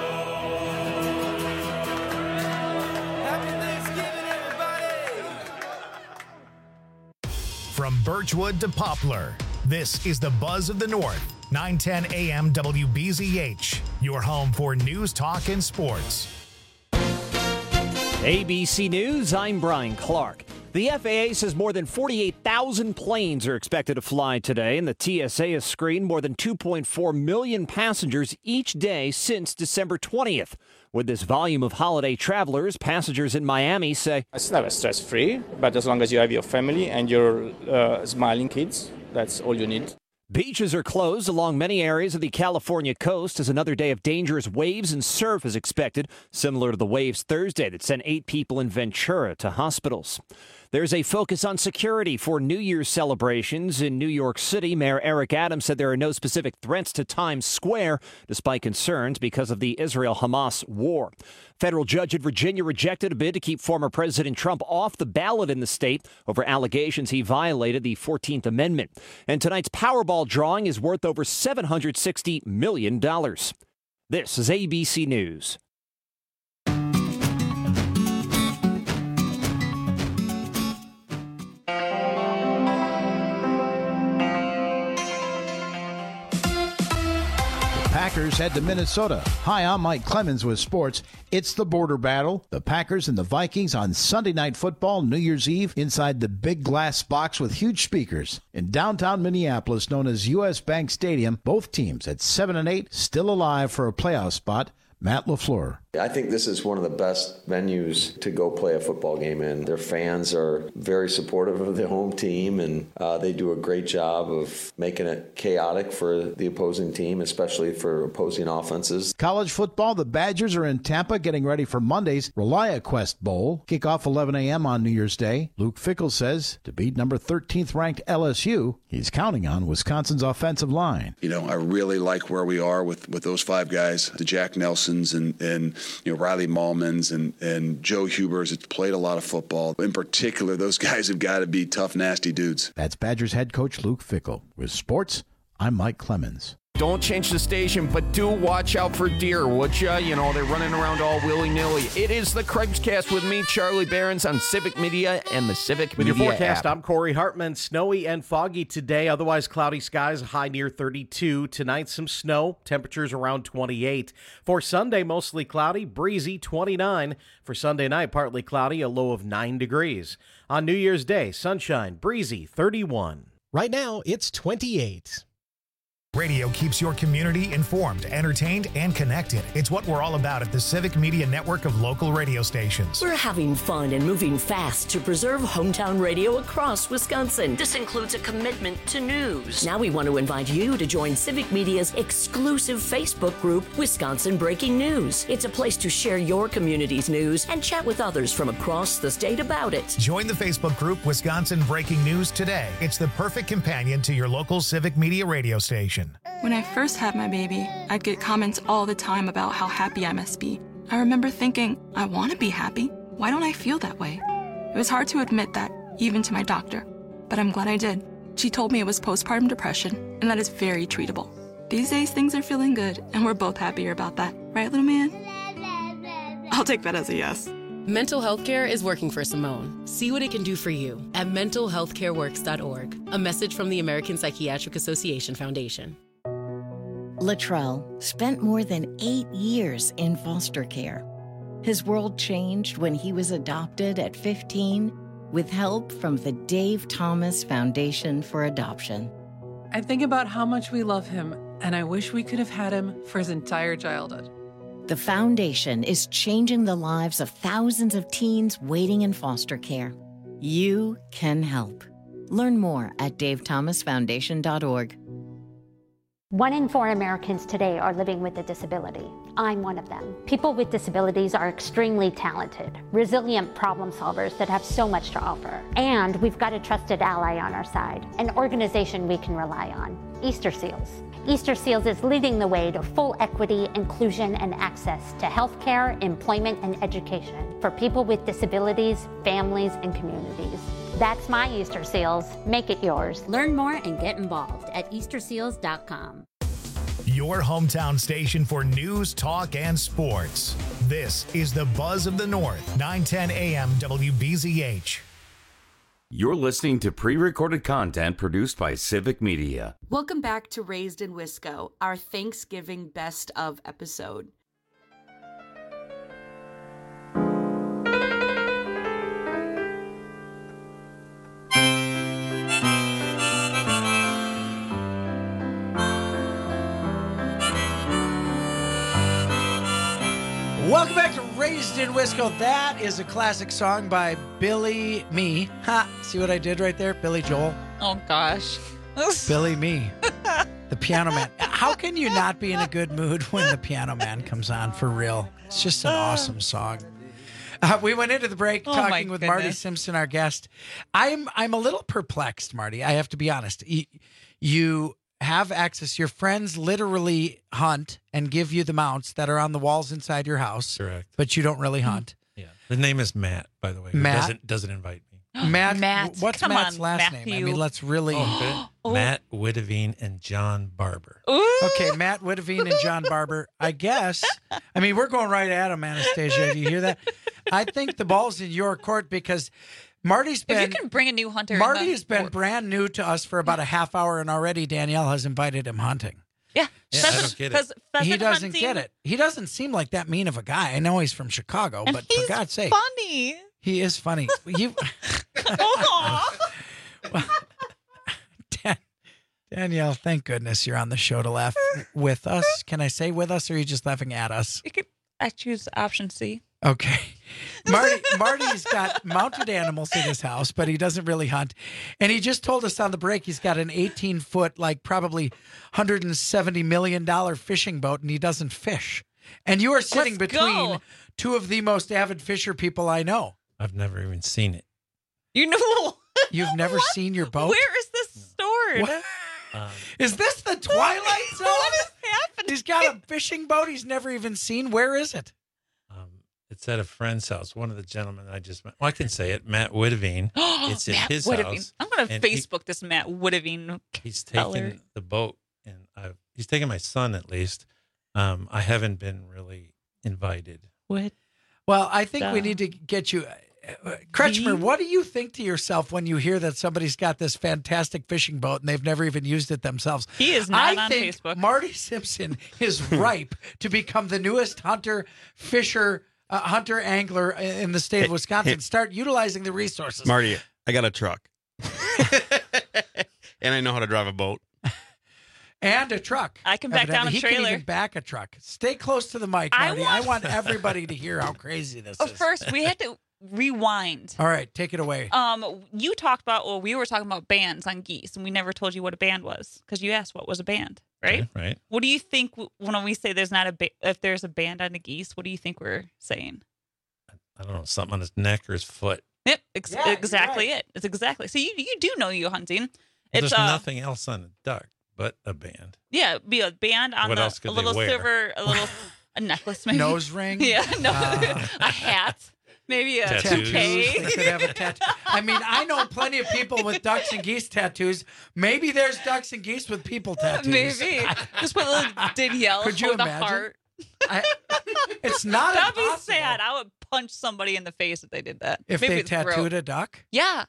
more? Happy Thanksgiving, everybody.
From Birchwood to Poplar, this is the Buzz of the North, nine ten A M W B Z H, your home for news, talk, and sports.
A B C News, I'm Brian Clark. The F A A says more than forty-eight thousand planes are expected to fly today, and the T S A has screened more than two point four million passengers each day since December twentieth. With this volume of holiday travelers, passengers in Miami say,
"It's never stress-free, but as long as you have your family and your uh, smiling kids, that's all you need."
Beaches are closed along many areas of the California coast as another day of dangerous waves and surf is expected, similar to the waves Thursday that sent eight people in Ventura to hospitals. There's a focus on security for New Year's celebrations in New York City. Mayor Eric Adams said there are no specific threats to Times Square, despite concerns because of the Israel-Hamas war. Federal judge in Virginia rejected a bid to keep former President Trump off the ballot in the state over allegations he violated the fourteenth Amendment. And tonight's Powerball drawing is worth over seven hundred sixty million dollars. This is A B C News.
Packers head to Minnesota. Hi, I'm Mike Clemens with sports. It's the border battle. The Packers and the Vikings on Sunday Night Football, New Year's Eve, inside the big glass box with huge speakers. In downtown Minneapolis, known as U S Bank Stadium, both teams at seven and eight, still alive for a playoff spot. Matt LaFleur.
I think this is one of the best venues to go play a football game in. Their fans are very supportive of the home team, and uh, they do a great job of making it chaotic for the opposing team, especially for opposing offenses.
College football, the Badgers are in Tampa getting ready for Monday's ReliaQuest Bowl. Kickoff eleven a.m. on New Year's Day. Luke Fickell says to beat number thirteenth ranked L S U, he's counting on Wisconsin's offensive line.
You know, I really like where we are with, with those five guys, the Jack Nelsons and, and you know, Riley Mahlmans and, and Joe Hubers have played a lot of football. In particular, those guys have got to be tough, nasty dudes.
That's Badgers head coach Luke Fickell. With sports, I'm Mike Clemens.
Don't change the station, but do watch out for deer, would ya? You know, they're running around all willy-nilly. It is the Craig's Cast with me, Charlie Behrens, on Civic Media and the Civic
With
Media
your forecast,
app.
I'm Corey Hartman. Snowy and foggy today, otherwise cloudy skies, high near thirty-two. Tonight, some snow, temperatures around twenty-eight. For Sunday, mostly cloudy, breezy, twenty-nine. For Sunday night, partly cloudy, a low of nine degrees. On New Year's Day, sunshine, breezy, thirty-one.
Right now, it's twenty-eight.
Radio keeps your community informed, entertained, and connected. It's what we're all about at the Civic Media Network of local radio stations.
We're having fun and moving fast to preserve hometown radio across Wisconsin. This includes a commitment to news. Now we want to invite you to join Civic Media's exclusive Facebook group, Wisconsin Breaking News. It's a place to share your community's news and chat with others from across the state about it.
Join the Facebook group Wisconsin Breaking News today. It's the perfect companion to your local Civic Media radio station.
When I first had my baby, I'd get comments all the time about how happy I must be. I remember thinking, I want to be happy. Why don't I feel that way? It was hard to admit that, even to my doctor. But I'm glad I did. She told me it was postpartum depression, and that is very treatable. These days, things are feeling good, and we're both happier about that. Right, little man? I'll take that as a yes.
Mental health care is working for Simone. See what it can do for you at mental health care works dot org. A message from the American Psychiatric Association Foundation.
Latrell spent more than eight years in foster care. His world changed when he was adopted at fifteen with help from the Dave Thomas Foundation for Adoption.
I think about how much we love him, and I wish we could have had him for his entire childhood.
The foundation is changing the lives of thousands of teens waiting in foster care. You can help. Learn more at dave thomas foundation dot org.
One in four Americans today are living with a disability. I'm one of them. People with disabilities are extremely talented, resilient problem solvers that have so much to offer. And we've got a trusted ally on our side, an organization we can rely on, Easter Seals. Easter Seals is leading the way to full equity, inclusion, and access to healthcare, employment, and education for people with disabilities, families, and communities. That's my Easter Seals. Make it yours.
Learn more and get involved at easter seals dot com.
Your hometown station for news, talk, and sports. This is the Buzz of the North, nine ten A M W B Z H.
You're listening to pre-recorded content produced by Civic Media.
Welcome back to Raised in Wisco, our Thanksgiving best of episode.
Welcome back to Raised in Wisco. That is a classic song by Billy Me. Ha! See what I did right there? Billy Joel.
Oh, gosh.
Billy Me. The Piano Man. How can you not be in a good mood when the Piano Man comes on for real? It's just an awesome song. Uh, we went into the break
Oh,
talking
my
with
goodness.
Marty Simpson, our guest. I'm I'm a little perplexed, Marty. I have to be honest. You, you have access. Your friends literally hunt and give you the mounts that are on the walls inside your house.
Correct.
But you don't really hunt.
Yeah. The name is Matt, by the way. who
Matt?
doesn't doesn't invite me.
Matt,
Matt,
what's
come
Matt's
on,
last name? I
Matthew.
mean, let's really.
Oh,
Oh.
Matt Witteveen and John Barber.
Okay, Matt Witteveen and John Barber. I guess. I mean, we're going right at him, Anastasia. Do you hear that? I think the ball's in your court because Marty's
If
been.
you can bring a new hunter. in
Marty
the-
has been brand new to us for about a half hour, and already Danielle has invited him hunting.
Yeah.
Yeah, I
pheasant-
don't get it.
pheas- pheasant
He doesn't
hunting,
get it. He doesn't seem like that mean of a guy. I know he's from Chicago,
And
but
he's
for God's sake,
funny.
he is funny. You,
Aw.
Dan- Danielle, thank goodness you're on the show to laugh with us. Can I say with us, or are you just laughing at us?
You could, I choose option C.
Okay. Marty Marty's got mounted animals in his house, but he doesn't really hunt. And he just told us on the break he's got an eighteen foot, like probably one hundred seventy million dollars fishing boat, and he doesn't fish. And you are sitting
Let's
between
go.
two of the most avid fisher people I know.
I've never even seen it.
You know.
You've never seen your boat?
Where is this stored?
What?
Um,
Is this the Twilight Zone?
What is happening?
He's got a fishing boat he's never even seen. Where is it?
um, it's at a friend's house. One of the gentlemen I just met. Well, I can say it. Matt Witteveen. It's in
Matt
his
Witteveen.
house.
I'm going to
and he-
Facebook this Matt Witteveen.
He's
feller.
taken the boat, and I've, he's taken my son at least. Um, I haven't been really invited.
What?
Well, I think we
Uh,
need to get you. Uh, Kretschmer,
the-
what do you think to yourself when you hear that somebody's got this fantastic fishing boat and they've never even used it themselves?
He is not
I
on
think
Facebook.
Marty Simpson is ripe to become the newest hunter, fisher, uh, hunter, angler in the state of Wisconsin.
hey.
Start utilizing the resources.
Marty, I got a truck. And I know how to drive a boat.
And a truck.
I can back down
Evidently.
a
He
trailer.
can even back a truck. Stay close to the mic,
I
Marty. I want,
want-
everybody to hear how crazy this
Oh,
is.
first, we had to rewind.
All right, take it away.
Um, you talked about, well, we were talking about bands on geese, and we never told you what a band was because you asked what was a band, right?
Okay, right.
What do you think w- when we say there's not a ba- if there's a band on the geese? What do you think we're saying?
I don't know, something on his neck or his foot.
Yep, ex-
Yeah, you're
exactly
right.
it. It's exactly so. You you do know you hunting.
Well,
It's
there's
uh,
nothing else on a duck but a band.
yeah, be a band on
What
the
else could
a
they
little
wear?
silver, a little a necklace, maybe
Nose ring?
Yeah, no,
Uh,
a hat, maybe a
Tattoos.
toupee.
They could have a tattoo. I mean, I know plenty of people with ducks and geese tattoos. Maybe there's ducks and geese with people tattoos.
Maybe just put a little Danielle
Could you
with a
imagine?
heart.
I, it's not
That'd be
impossible.
sad. I would punch somebody in the face if they did that.
If
Maybe
they
the throat.
tattooed a duck,
Yeah.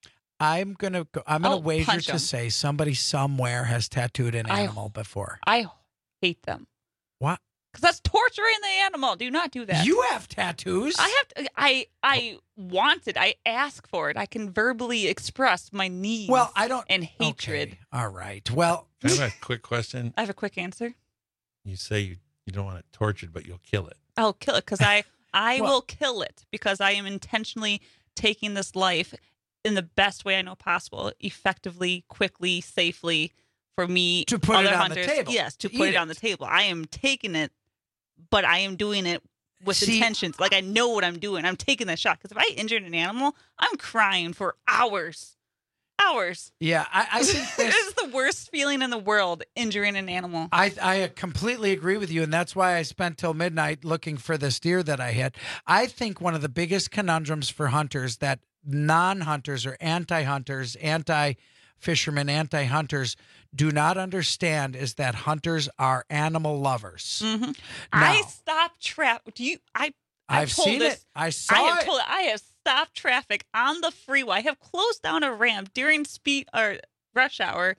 I'm gonna go. I'm gonna
I'll
wager
punch
to
'em.
say somebody somewhere has tattooed an
I-
animal before.
I hate them.
What?
Because that's torturing the animal. Do not do that.
You have tattoos.
I have to, I I want it. I ask for it. I can verbally express my needs.
Well, I don't.
And hatred.
Okay. All right. Well,
Can I have a quick question?
I have a quick answer.
You say you, you don't want it tortured, but you'll kill it.
I'll kill it because I I
Well-
will kill it because I am intentionally taking this life in the best way I know possible, effectively, quickly, safely for me
To put it
other
on the
hunters.
table,
Yes, to
to
put
eat
it on
it.
the table. I am taking it, but I am doing it with
See-
intentions. Like I know what I'm doing. I'm taking the shot because if I injured an animal, I'm crying for hours, hours.
yeah, I, I think
It
this.
is the worst feeling in the world, injuring an animal.
I, I completely agree with you, and that's why I spent till midnight looking for this deer that I hit. I think one of the biggest conundrums for hunters that non-hunters or anti-hunters, anti-fishermen, anti-hunters do not understand is that hunters are animal lovers.
hmm
Now,
I stopped trap. Do you? I. I've,
I've
told
seen
this,
it. I saw
I have
it.
told. I have stopped traffic on the freeway. I have closed down a ramp during speed or rush hour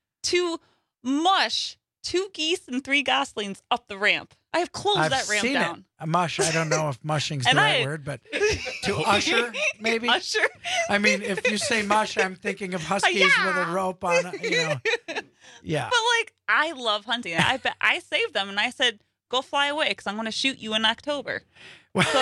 to mush two geese and three goslings up the ramp. I have closed
I've
that ramp
seen
down.
it. A mush. I don't know if mushing's the
And
right
I-
word, but to usher, maybe.
Usher.
I mean, if you say mush, I'm thinking of huskies
Yeah.
with a rope on, you know. Yeah.
But like, I love hunting. I bet I saved them, and I said, go fly away because I'm going to shoot you in October.
So, Which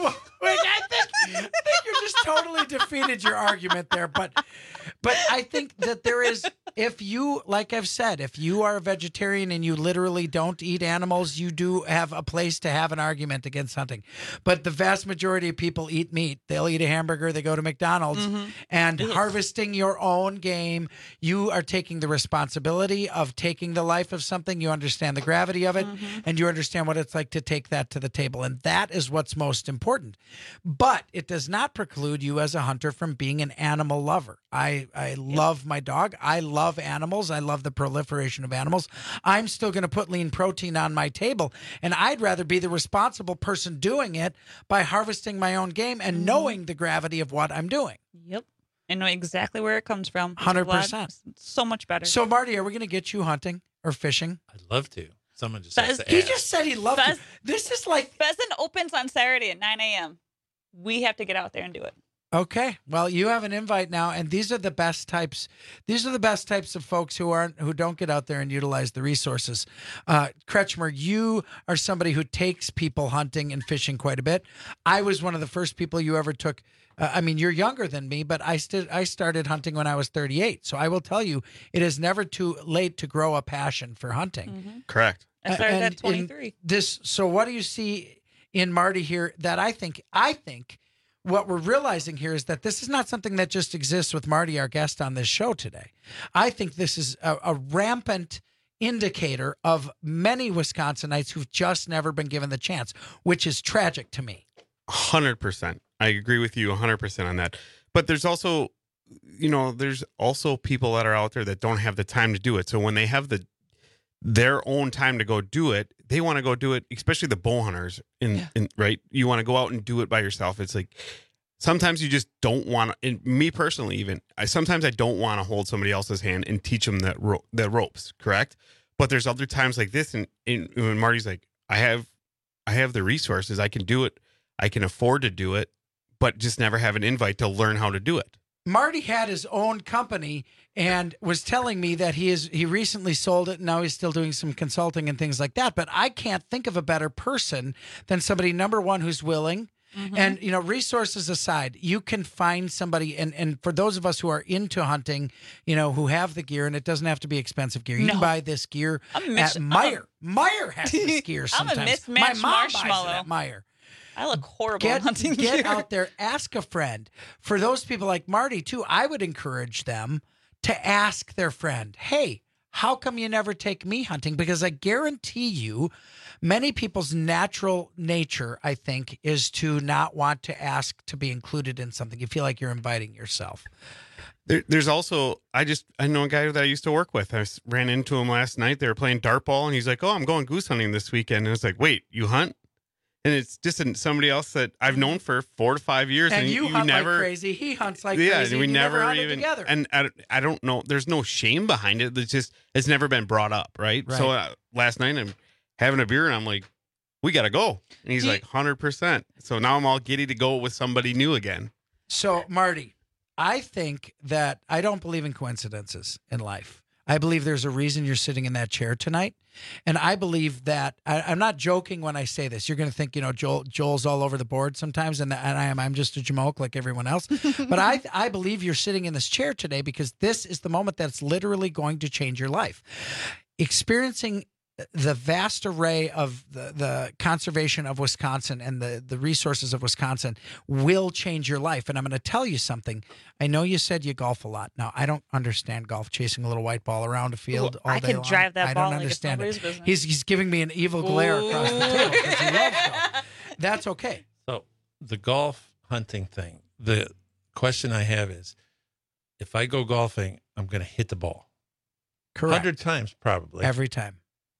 I think, I think you're just totally defeated your argument there. But but I think that there is, if you, like I've said, if you are a vegetarian and you literally don't eat animals, you do have a place to have an argument against hunting. But the vast majority of people eat meat. They'll eat a hamburger, they go to McDonald's.
Mm-hmm.
And
Yes.
harvesting your own game, you are taking the responsibility of taking the life of something. You understand the gravity of it,
Mm-hmm.
and you understand what it's like to take that to the table. And that is what's most important. But it does not preclude you as a hunter from being an animal lover. I, I love my dog. I love animals. I love the proliferation of animals. I'm still going to put lean protein on my table, and I'd rather be the responsible person doing it by harvesting my own game and
Mm-hmm.
knowing the gravity of what I'm doing.
Yep. I know exactly where it comes from.
one hundred
Blood,
percent.
So much better.
So, Marty, are we going to get you hunting or fishing?
I'd love to. Someone just
Fez-
has to
He
ask.
just said he loved
Fez-
you. This is like,
Pheasant opens on Saturday at nine a.m. We have to get out there and do it.
okay, well, you have an invite now, and these are the best types. These are the best types of folks who aren't who don't get out there and utilize the resources. Uh, Kretschmer, you are somebody who takes people hunting and fishing quite a bit. I was one of the first people you ever took. Uh, I mean, you're younger than me, but I still I started hunting when I was thirty-eight. So I will tell you, it is never too late to grow a passion for hunting.
Mm-hmm.
Correct.
I started
And
at
in
twenty-three.
This, so what do you see in Marty here that I think, I think what we're realizing here is that this is not something that just exists with Marty, our guest on this show today. I think this is a, a rampant indicator of many Wisconsinites who've just never been given the chance, which is tragic to me.
one hundred percent. I agree with you one hundred percent on that. But there's also, you know, there's also people that are out there that don't have the time to do it. So when they have the their own time to go do it, they want to go do it, especially the bow hunters. In,
Yeah.
in right, you want to go out and do it by yourself. It's like sometimes you just don't want to. And me personally, even I sometimes I don't want to hold somebody else's hand and teach them that ro- the ropes. Correct. But there's other times like this, and, and when Marty's like, I have, I have the resources, I can do it, I can afford to do it, but just never have an invite to learn how to do it.
Marty had his own company and was telling me that he is he recently sold it and now he's still doing some consulting and things like that. But I can't think of a better person than somebody, number one, who's willing.
Mm-hmm.
And, you know, resources aside, you can find somebody. And, and for those of us who are into hunting, you know, who have the gear, and it doesn't have to be expensive gear. You
No.
can buy this gear
I'm a mis-
at Meyer. Meyer has this gear
I'm a
sometimes.
mismatched
My mom buys
marshmallow.
it at Meyer.
I look horrible
Get,
hunting
get
gear.
out there, ask a friend. For those people like Marty, too, I would encourage them to ask their friend, hey, how come you never take me hunting? Because I guarantee you, many people's natural nature, I think, is to not want to ask to be included in something. You feel like you're inviting yourself.
There, there's also, I just, I know a guy that I used to work with. I s- ran into him last night. They were playing dart ball, and he's like, oh, I'm going goose hunting this weekend. And I was like, wait, you hunt? And it's just an, somebody else that I've known for four to five years.
And, you, hunt
never,
like crazy. He hunts like
yeah,
crazy.
we
and you
never,
never hunted
even,
together.
and I, I don't know, there's no shame behind it. It's just, it's never been brought up, right?
Right.
So uh, last night I'm having a beer, and I'm like, we got to go. And he's
Do you-
like, one hundred percent. So now I'm all giddy to go with somebody new again.
So, Marty, I think that I don't believe in coincidences in life. I believe there's a reason you're sitting in that chair tonight. And I believe that I, I'm not joking when I say this. You're going to think, you know, Joel, Joel's all over the board sometimes. And, and I am, I'm just a jamoke like everyone else. But I, I believe you're sitting in this chair today because this is the moment that's literally going to change your life. Experiencing the vast array of the, the conservation of Wisconsin and the, the resources of Wisconsin will change your life. And I'm going to tell you something. I know you said you golf a lot. Now, I don't understand golf, chasing a little white ball around a field
Ooh,
all
I
day
can
long.
drive that
I
ball
don't
like it's
understand
nobody's
it.
business.
He's, he's giving me an evil glare across the table because he loves golf. That's okay.
So the golf hunting thing, the question I have is, if I go golfing, I'm going to hit the ball.
Correct.
one hundred times probably.
Every time.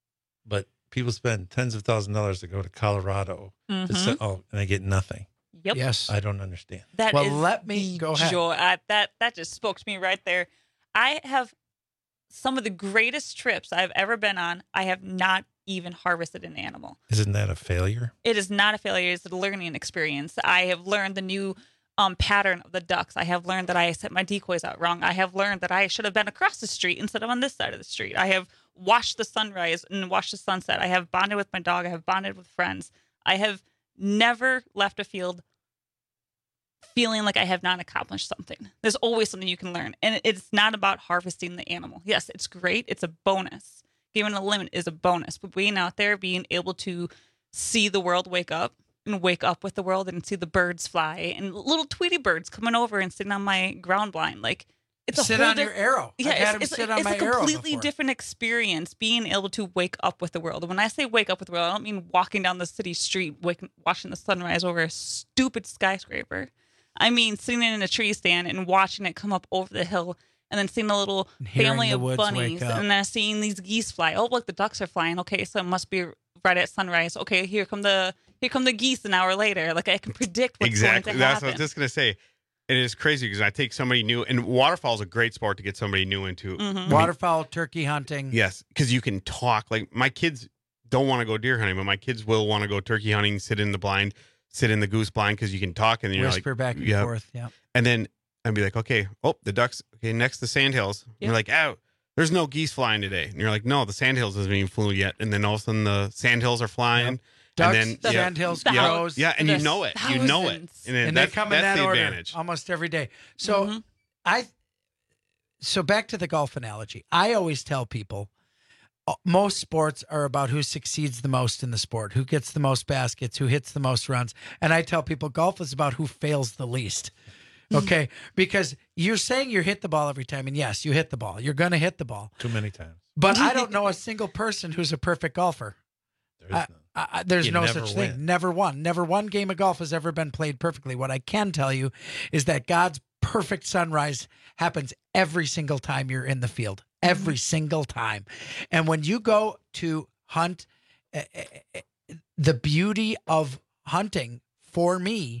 But people spend tens of thousands of dollars to go to Colorado, to
Mhm.
sit, oh, and they get nothing.
Yep.
Yes.
I don't understand.
That
Well,
is
let me-
the
go ahead.
Joy. I, that that just spoke to me right there. I have some of the greatest trips I've ever been on. I have not even harvested an animal.
Isn't that a failure?
It is not a failure. It's a learning experience. I have learned the new um, pattern of the ducks. I have learned that I set my decoys out wrong. I have learned that I should have been across the street instead of on this side of the street. I have watched the sunrise and watched the sunset. I have bonded with my dog. I have bonded with friends. I have never left a field feeling like I have not accomplished something. There's always something you can learn. And it's not about harvesting the animal. Yes, it's great. It's a bonus. Giving a limit is a bonus. But being out there, being able to see the world wake up and wake up with the world and see the birds fly and little Tweety birds coming over and sitting on my ground blind. Like, it's a
sit
whole
on your
diff-
arrow.
Yeah,
I've had him
it's,
sit
it's,
on
it's
my
a
arrow
completely
before.
different experience being able to wake up with the world. And when I say wake up with the world, I don't mean walking down the city street, waking, watching the sunrise over a stupid skyscraper. I mean sitting in a tree stand and watching it come up over the hill, and then seeing the little
Hearing
family
the
of
woods
bunnies,
wake up.
and then seeing these geese fly. Oh, look, the ducks are flying. Okay, so it must be right at sunrise. Okay, here come the here come the geese an hour later. Like, I can predict what's
exactly.
going to
That's
happen.
what I was just gonna say. It is crazy because I take somebody new, and waterfowl is a great sport to get somebody new into.
Mm-hmm.
I mean,
Waterfowl, turkey hunting.
yes, because you can talk. Like, my kids don't want to go deer hunting, but my kids will want to go turkey hunting, sit in the blind, sit in the goose blind, because you can talk and you're
Whisper
like,
back and
yeah.
forth. Yeah.
And then I'd be like, okay, oh, the ducks. Okay, next the sandhills. And
Yeah.
you're like, oh, there's no geese flying today. And you're like, no, the sandhills hasn't even flew yet. And then all of a sudden the sandhills are flying.
Ducks,
and then yeah,
sandhills,
yeah,
crows.
yeah, and you
There's
know it. You know it.
thousands.
And, then
And they
that's,
come in
that's
that
the
order
advantage.
almost every day. So
Mhm.
I, so back to the golf analogy. I always tell people, uh, most sports are about who succeeds the most in the sport, who gets the most baskets, who hits the most runs. And I tell people golf is about who fails the least. Okay. Because you're saying you hit the ball every time. And yes, you hit the ball. You're going to hit the ball.
Too many times.
But I don't know a single person who's a perfect golfer.
There's
I, I, there's
You
no
never
such
win.
thing. Never one. Never one game of golf has ever been played perfectly. What I can tell you is that God's perfect sunrise happens every single time you're in the field. Every single time. And when you go to hunt, eh, eh, eh, the beauty of hunting for me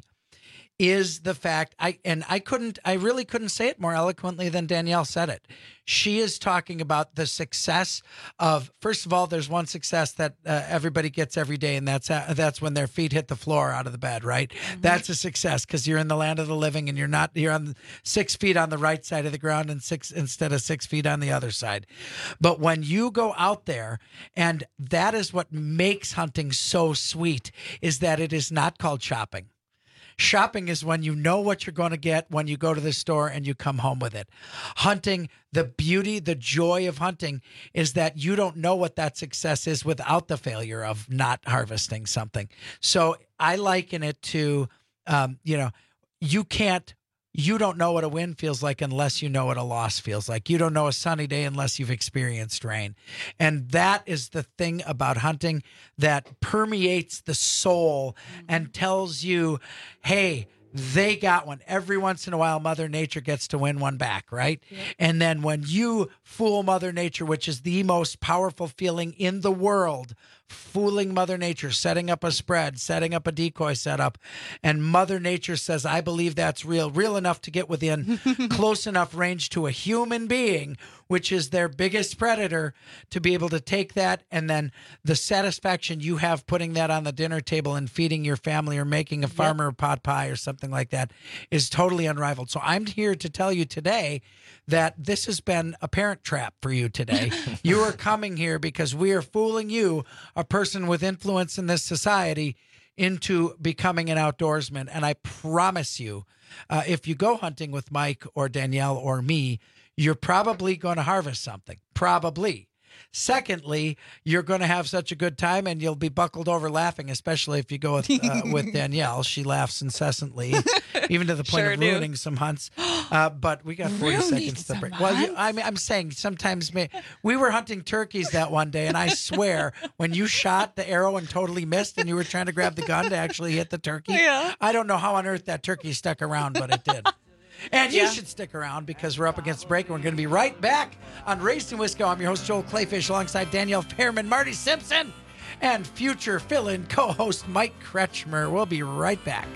is the fact I and I couldn't I really couldn't say it more eloquently than Danielle said it. She is talking about the success of, first of all, there's one success that uh, everybody gets every day, and that's uh, that's when their feet hit the floor out of the bed, right? Mm-hmm. That's a success because you're in the land of the living and you're not you're on six feet on the right side of the ground and six instead of six feet on the other side. But when you go out there, and that is what makes hunting so sweet, is that it is not called shopping. Shopping is when you know what you're going to get when you go to the store and you come home with it. Hunting, the beauty, the joy of hunting is that you don't know what that success is without the failure of not harvesting something. So I liken it to, um, you know, you can't, you don't know what a win feels like unless you know what a loss feels like. You don't know a sunny day unless you've experienced rain. And that is the thing about hunting that permeates the soul and tells you, hey, they got one. Every once in a while, Mother Nature gets to win one back, right? Yep. And then when you fool Mother Nature, which is the most powerful feeling in the world, fooling Mother Nature, setting up a spread, setting up a decoy setup, and Mother Nature says, I believe that's real, real enough to get within close enough range to a human being, which is their biggest predator, to be able to take that, and then the satisfaction you have putting that on the dinner table and feeding your family or making a farmer yep. pot pie or something like that is totally unrivaled. So I'm here to tell you today that this has been a parent trap for you today. You are coming here because we are fooling you, a person with influence in this society, into becoming an outdoorsman. And I promise you, uh, if you go hunting with Mike or Danielle or me, you're probably going to harvest something. Probably. Secondly, you're going to have such a good time and you'll be buckled over laughing, especially if you go with, uh, with Danielle. She laughs incessantly, even to the point
Sure
of
do.
ruining some hunts. Uh, but we got forty
Ruining
seconds to
some
break. Well, you,
hunts?
I mean, I'm saying sometimes may, we were hunting turkeys that one day, and I swear when you shot the arrow and totally missed and you were trying to grab the gun to actually hit the turkey,
Yeah.
I don't know how on earth that turkey stuck around, but it did. And you
Yeah.
should stick around because we're up against the break and we're going to be right back on Raised in Wisco. I'm your host, Joel Clayfish, alongside Danielle Fairman, Marty Simpson, and future fill-in co-host Mike Kretschmer. We'll be right back.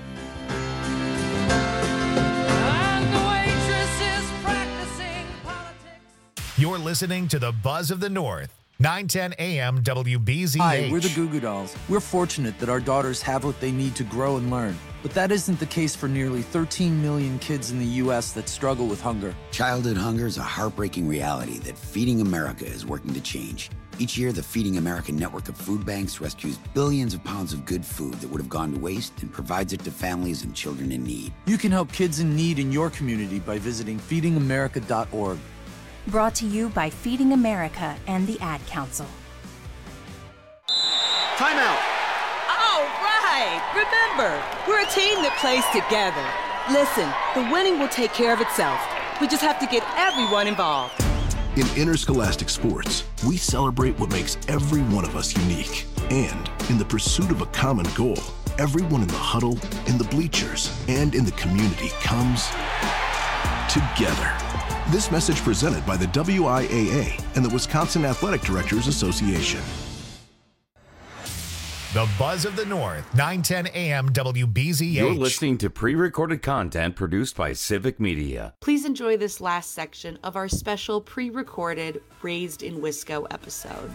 You're listening to the Buzz of the North, nine ten A M W B Z H.
Hi, we're the Goo Goo Dolls. We're fortunate that our daughters have what they need to grow and learn. But that isn't the case for nearly thirteen million kids in the U S that struggle with hunger.
Childhood hunger is a heartbreaking reality that Feeding America is working to change. Each year, the Feeding America network of food banks rescues billions of pounds of good food that would have gone to waste and provides it to families and children in need.
You can help kids in need in your community by visiting feeding america dot org.
Brought to you by Feeding America and the Ad Council.
Timeout.
All right. Remember, we're a team that plays together. Listen, the winning will take care of itself. We just have to get everyone involved.
In interscholastic sports, we celebrate what makes every one of us unique. And in the pursuit of a common goal, everyone in the huddle, in the bleachers, and in the community comes together. This message presented by the W I A A and the Wisconsin Athletic Directors Association.
The Buzz of the North, nine ten A M W B Z H.
You're listening to pre-recorded content produced by Civic Media.
Please enjoy this last section of our special pre-recorded Raised in Wisco episode.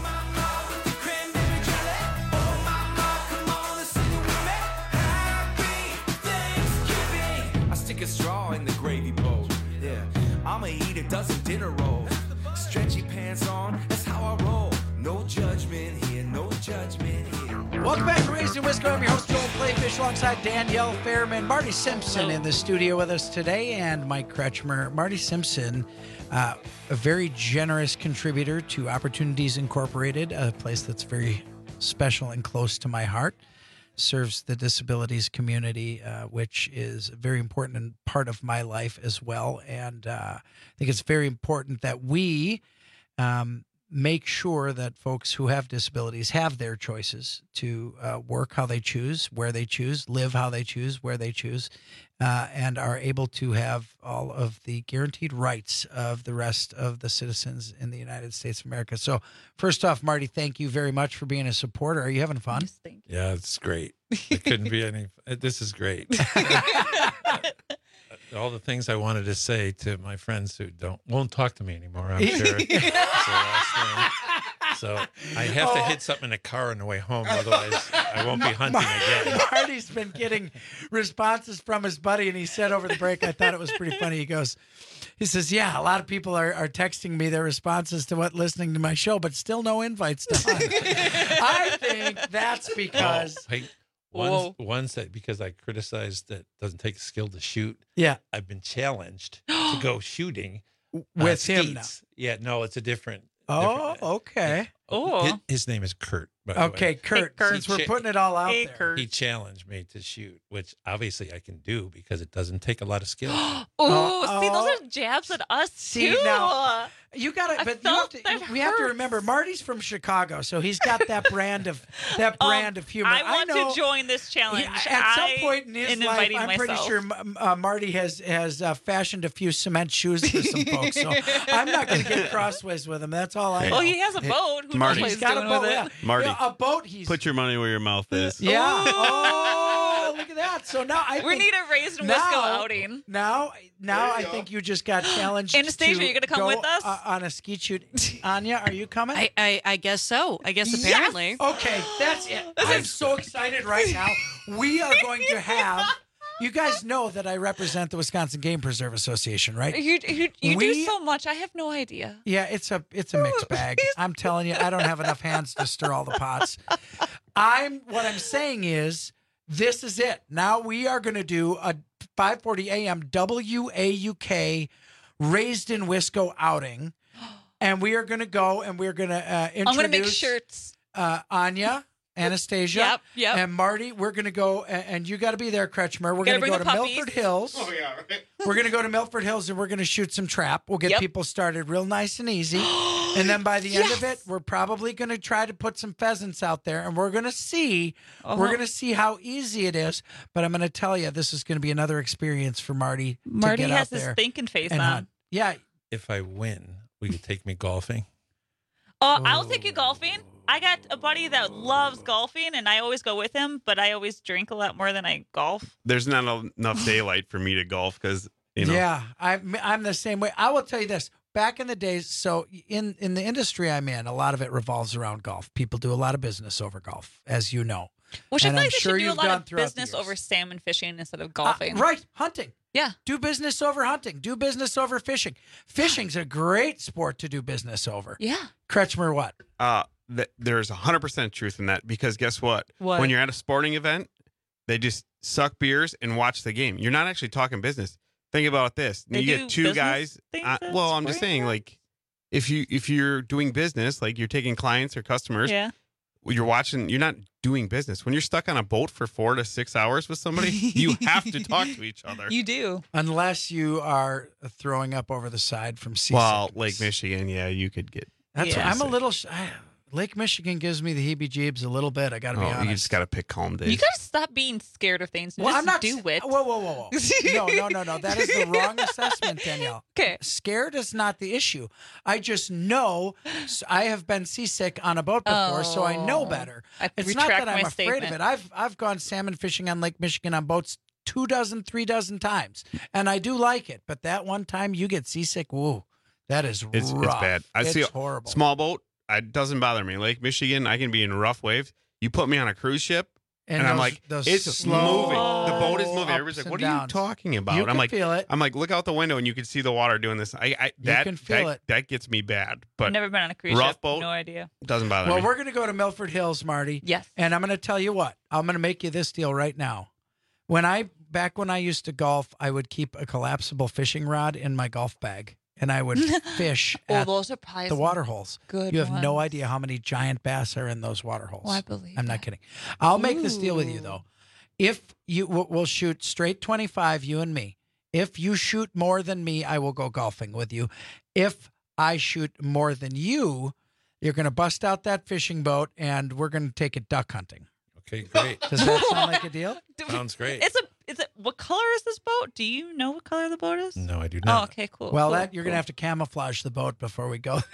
I stick a straw in the gravy bowl. Yeah, I'ma eat a dozen dinner rolls. Stretchy pants on, that's how I roll. No judgment here, no judgment here.
Welcome back to Raised in Wisco. I'm your host, Joel Clayfish, alongside Danielle Fairman, Marty Simpson in the studio with us today, and Mike Kretschmer. Marty Simpson, uh, a very generous contributor to Opportunities Incorporated, a place that's very special and close to my heart. Serves the disabilities community, uh, which is a very important and part of my life as well. And uh, I think it's very important that we um, make sure that folks who have disabilities have their choices to uh, work how they choose, where they choose, live how they choose, where they choose, uh, and are able to have all of the guaranteed rights of the rest of the citizens in the United States of America. So first off, Marty, thank you very much for being a supporter. Are you having fun?
Yes, thank you.
Yeah, it's great. It couldn't be any. This is great. All the things I wanted to say to my friends who don't won't talk to me anymore, I'm sure. so, so I have to hit something in the car on the way home, otherwise I won't be hunting again.
Marty's been getting responses from his buddy, and he said over the break, I thought it was pretty funny. He goes, he says, yeah, a lot of people are, are texting me their responses to what listening to my show, but still no invites to hunt. I think that's because...
Oh, hey. One's, one's that because I criticized that it doesn't take a skill to shoot.
Yeah.
I've been challenged to go shooting
with
uh,
him now.
Yeah, no, it's a different.
Oh,
different,
okay.
Oh, his, his name is Kurt. By the
okay,
way.
Kurt. Hey, Kurt. Since we're
cha-
putting it all out
hey,
there.
Kurt.
He challenged me to shoot, which obviously I can do because it doesn't take a lot of skill.
oh,
oh,
see, those are jabs at us
see,
too.
Now, you got to, but you have to,
that
we have to remember Marty's from Chicago, so he's got that brand of that brand
um,
of humor.
I want
I know,
to join this challenge.
He, at some
I
point in his life, I'm
myself.
pretty sure uh, Marty has has uh, fashioned a few cement shoes for some folks. So I'm not going to get crossways with him. That's all I.
Well,
know.
he has a boat. Who
Marty.
knows
He's
what
got
he's
a
doing
boat.
with
Yeah.
it?
Marty,
yeah, a boat. He's
put your money where your mouth is.
Yeah. Oh, look at that. So now I
we
think
need a Raised in
now,
Wisco outing.
Now, now I go. think you just got challenged.
Anastasia,
to
you gonna come
go,
with us
uh, on a ski shoot? Anya, are you coming?
I, I, I guess so. I guess apparently.
Yes! Okay, that's it. I'm so excited right now. We are going to have. You guys know that I represent the Wisconsin Game Preserve Association, right?
You you, you
we,
do so much. I have no idea.
Yeah, it's a it's a mixed bag. I'm telling you, I don't have enough hands to stir all the pots. I'm what I'm saying is this is it. Now we are going to do a five forty A M W A U K Raised in Wisco outing, and we are going to go and we're going to uh, introduce.
I'm going to make shirts.
Uh, Anya. Anastasia
yep, yep.
and Marty, we're going to go, and, and you got to be there, Kretschmer. We're going to go to
puppies.
Milford Hills.
Oh, yeah, right.
We're going to go to Milford Hills, and we're going to shoot some trap. We'll get
yep.
people started real nice and easy. And then by the
yes.
end of it, we're probably going to try to put some pheasants out there, and we're going to see, uh-huh. we're going to see how easy it is. But I'm going to tell you, this is going to be another experience for Marty.
Marty
to get
has
out there
his thinking face
and
on.
hunt. Yeah.
If I win, will you take me golfing?
Uh, oh. I'll take you golfing. I got a buddy that loves golfing, and I always go with him, but I always drink a lot more than I golf.
There's not enough daylight for me to golf because, you know.
Yeah, I'm, I'm the same way. I will tell you this. Back in the days, so in, in the industry I'm in, a lot of it revolves around golf. People do a lot of business over golf, as you know.
Which I
And
feel
I'm
like they
sure
should do a
you've
lot
done
of
throughout the
business
years.
over salmon fishing instead of
Uh,
golfing.
right, hunting.
Yeah.
Do business over hunting. Do business over fishing. Fishing's a great sport to do business over.
Yeah.
Kretschmer, what?
Uh, th- there's one hundred percent truth in that because guess what?
What?
When you're at a sporting event, they just suck beers and watch the game. You're not actually talking business. Think about this.
They
you
do
get two
business
guys.
things
Uh,
at
well, I'm just
sporting
saying, like, if you if you're doing business, like you're taking clients or customers,
Yeah.
you're watching. You're not doing business. When you're stuck on a boat for four to six hours with somebody, you have to talk to each other.
You do.
Unless you are throwing up over the side from seasickness.
Well, Lake Michigan, yeah, you could get.
That's
Yeah.
I'm a little. sh- I, Lake Michigan gives me the heebie-jeebs a little bit. I got to be
Oh,
honest.
you just got to pick calm days.
You gotta stop being scared of things. And
Well,
just
I'm not
do it.
Whoa, whoa, whoa, whoa! No, no, no, no. That is the wrong assessment, Danielle.
Okay.
Scared is not the issue. I just know s- I have been seasick on a boat before, so I know
Oh.
better.
I
It's
retract
not that I'm
my
afraid
statement.
of it. I've I've gone salmon fishing on Lake Michigan on boats two dozen, three dozen times, and I do like it. But that one time you get seasick, woo, that is
It's
rough.
it's bad. I
it's
see a
horrible.
small boat. It doesn't bother me. Lake Michigan, I can be in rough waves. You put me on a cruise ship,
And
and, I'm
those-
like,
those
it's
slow
moving. The boat is moving.
ups
Everybody's like,
and
what are you
downs.
talking about?
You
I'm
can
like,
feel it.
I'm like, look out the window, and you can see the water doing this. I, I that
can feel
that,
it.
that gets me bad. But
I've never been on a cruise
rough
ship.
boat,
No idea.
doesn't bother
Well,
me.
we're going to go to Milford Hills, Marty.
Yes.
And I'm going to tell you what. I'm going to make you this deal right now. When I back when I used to golf, I would keep a collapsible fishing rod in my golf bag, and I would fish
Oh,
at
those are probably
the
some
water holes.
good
You have no
ones.
idea how many giant bass are in those water holes.
Oh, I believe
I'm
that.
not kidding. I'll make this deal with you though. If you we'll we'll shoot straight twenty-five, you and me. If you shoot more than me, I will go golfing with you. If I shoot more than you, you're going to bust out that fishing boat and we're going to take it duck hunting.
Okay, great.
Does that sound like a deal?
Sounds great.
It's a. Is it? What color is this boat? Do you know what color the boat is?
No, I do
Oh,
not.
okay, cool.
Well,
cool,
that you're going to
cool.
have to camouflage the boat before we go.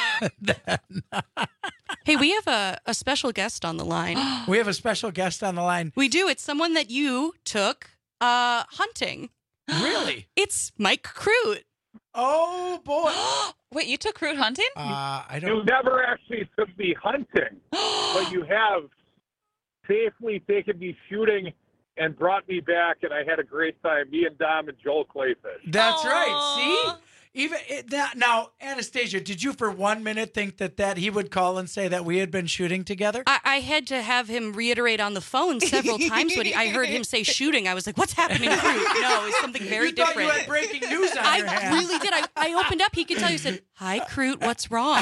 Hey, we have a, a special guest on the line.
We have a special guest on the line.
We do. It's someone that you took uh, hunting.
Really?
It's Mike Crute.
Oh boy!
Wait, you took crude hunting?
Uh, I
You
don't.
never actually took me hunting, but you have safely taken me shooting and brought me back, and I had a great time. Me and Dom and Joel Clayfish.
That's right. See, even it, that, now, Anastasia, did you for one minute think that that he would call and say that we had been shooting together?
I, I had to have him reiterate on the phone several times when he, I heard him say shooting. I was like, what's happening, Crute? No, it's something very
you thought
different.
you had breaking news on
I
your hands.
really did. I, I opened up. He could tell you, said, hi, Crute, what's wrong?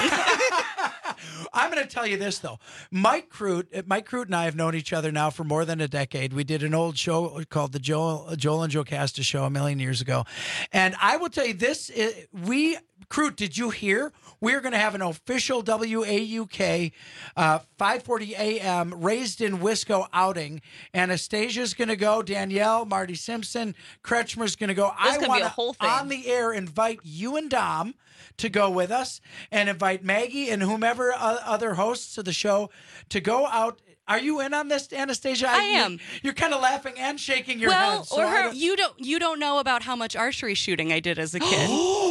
I'm going to tell you this though, Mike Crute, Mike Crute and I have known each other now for more than a decade. We did an old show called the Joel Joel and Joe Casta Show a million years ago, and I will tell you this: is, we Crute, did you hear? We're going to have an official W A U K uh, five forty A M Raised in Wisco outing. Anastasia's going to go. Danielle, Marty Simpson, Kretschmer's going to go.
This is
I
gonna be
want
a
to
whole thing.
on the air invite you and Dom to go with us, and invite Maggie and whomever uh, other hosts of the show to go out. Are you in on this, Anastasia?
I
you-
am.
You're kind of laughing and shaking your
well,
head. So
or
I
her,
don't-
you don't you don't know about how much archery shooting I did as a kid.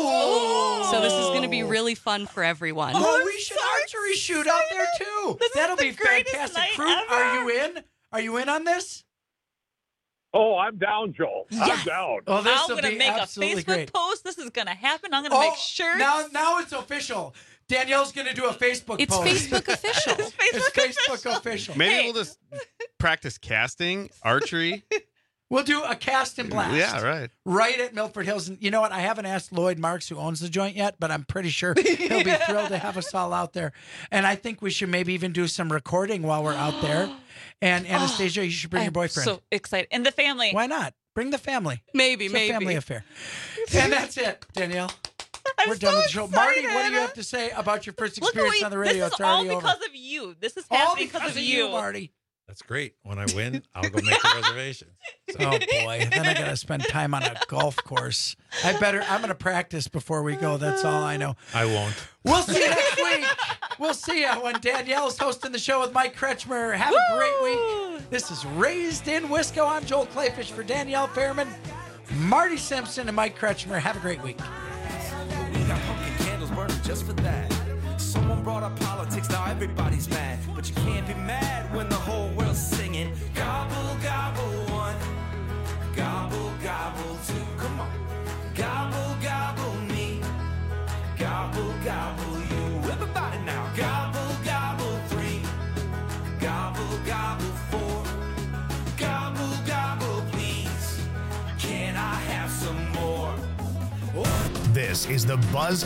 Oh.
So this is going to be really fun for everyone.
Oh, we should archery shoot out there too.
This is
That'll
the
be
greatest
fantastic.
night
Crute,
ever.
are you in? Are you in on this?
Oh, I'm down, Joel. I'm
Yes.
down.
Oh, this
I'm
will
gonna
be
make a
absolutely
Facebook
great.
post. This is gonna happen. I'm gonna
Oh,
make sure.
now, now it's official. Danielle's going to do a Facebook
It's
post.
Facebook official.
It's Facebook official.
Maybe
Hey.
we'll just practice casting, archery.
We'll do a cast and blast.
Yeah, right.
Right at Milford Hills. And you know what? I haven't asked Lloyd Marks, who owns the joint yet, but I'm pretty sure he'll be thrilled to have us all out there. And I think we should maybe even do some recording while we're out there. And Anastasia, you should bring your
I'm
boyfriend.
so excited. And the family.
Why not? Bring the family.
Maybe,
It's
maybe.
a family affair. And that's it, Danielle.
I'm
We're done
so
with the show. Marty, what do
excited.
you have to say about your first
Look
experience
what we,
on the radio?
This is
It's
all
already
because
over.
of you. This is
All
happening
because
because
of
of
you,
you.
Marty.
That's great. When I win, I'll go make the reservations.
Oh boy, then I gotta spend time on a golf course. I better. I'm gonna practice before we go. That's all I know.
I won't.
We'll see you next week. We'll see you when Danielle's hosting the show with Mike Kretschmer. Have a great week. This is Raised in Wisco. I'm Joel Clayfish for Danielle Fairman, Marty Simpson, and Mike Kretschmer. Have a great week.
We got pumpkin candles burning just for that. Someone brought a pile politics, now everybody's mad. But you can't be mad when the whole world's singing. Gobble, gobble one. Gobble, gobble two. Come on. Gobble, gobble me. Gobble, gobble you. Everybody now. Gobble, gobble three. Gobble, gobble four. Gobble, gobble please. Can I have some more? Oh.
This is the Buzz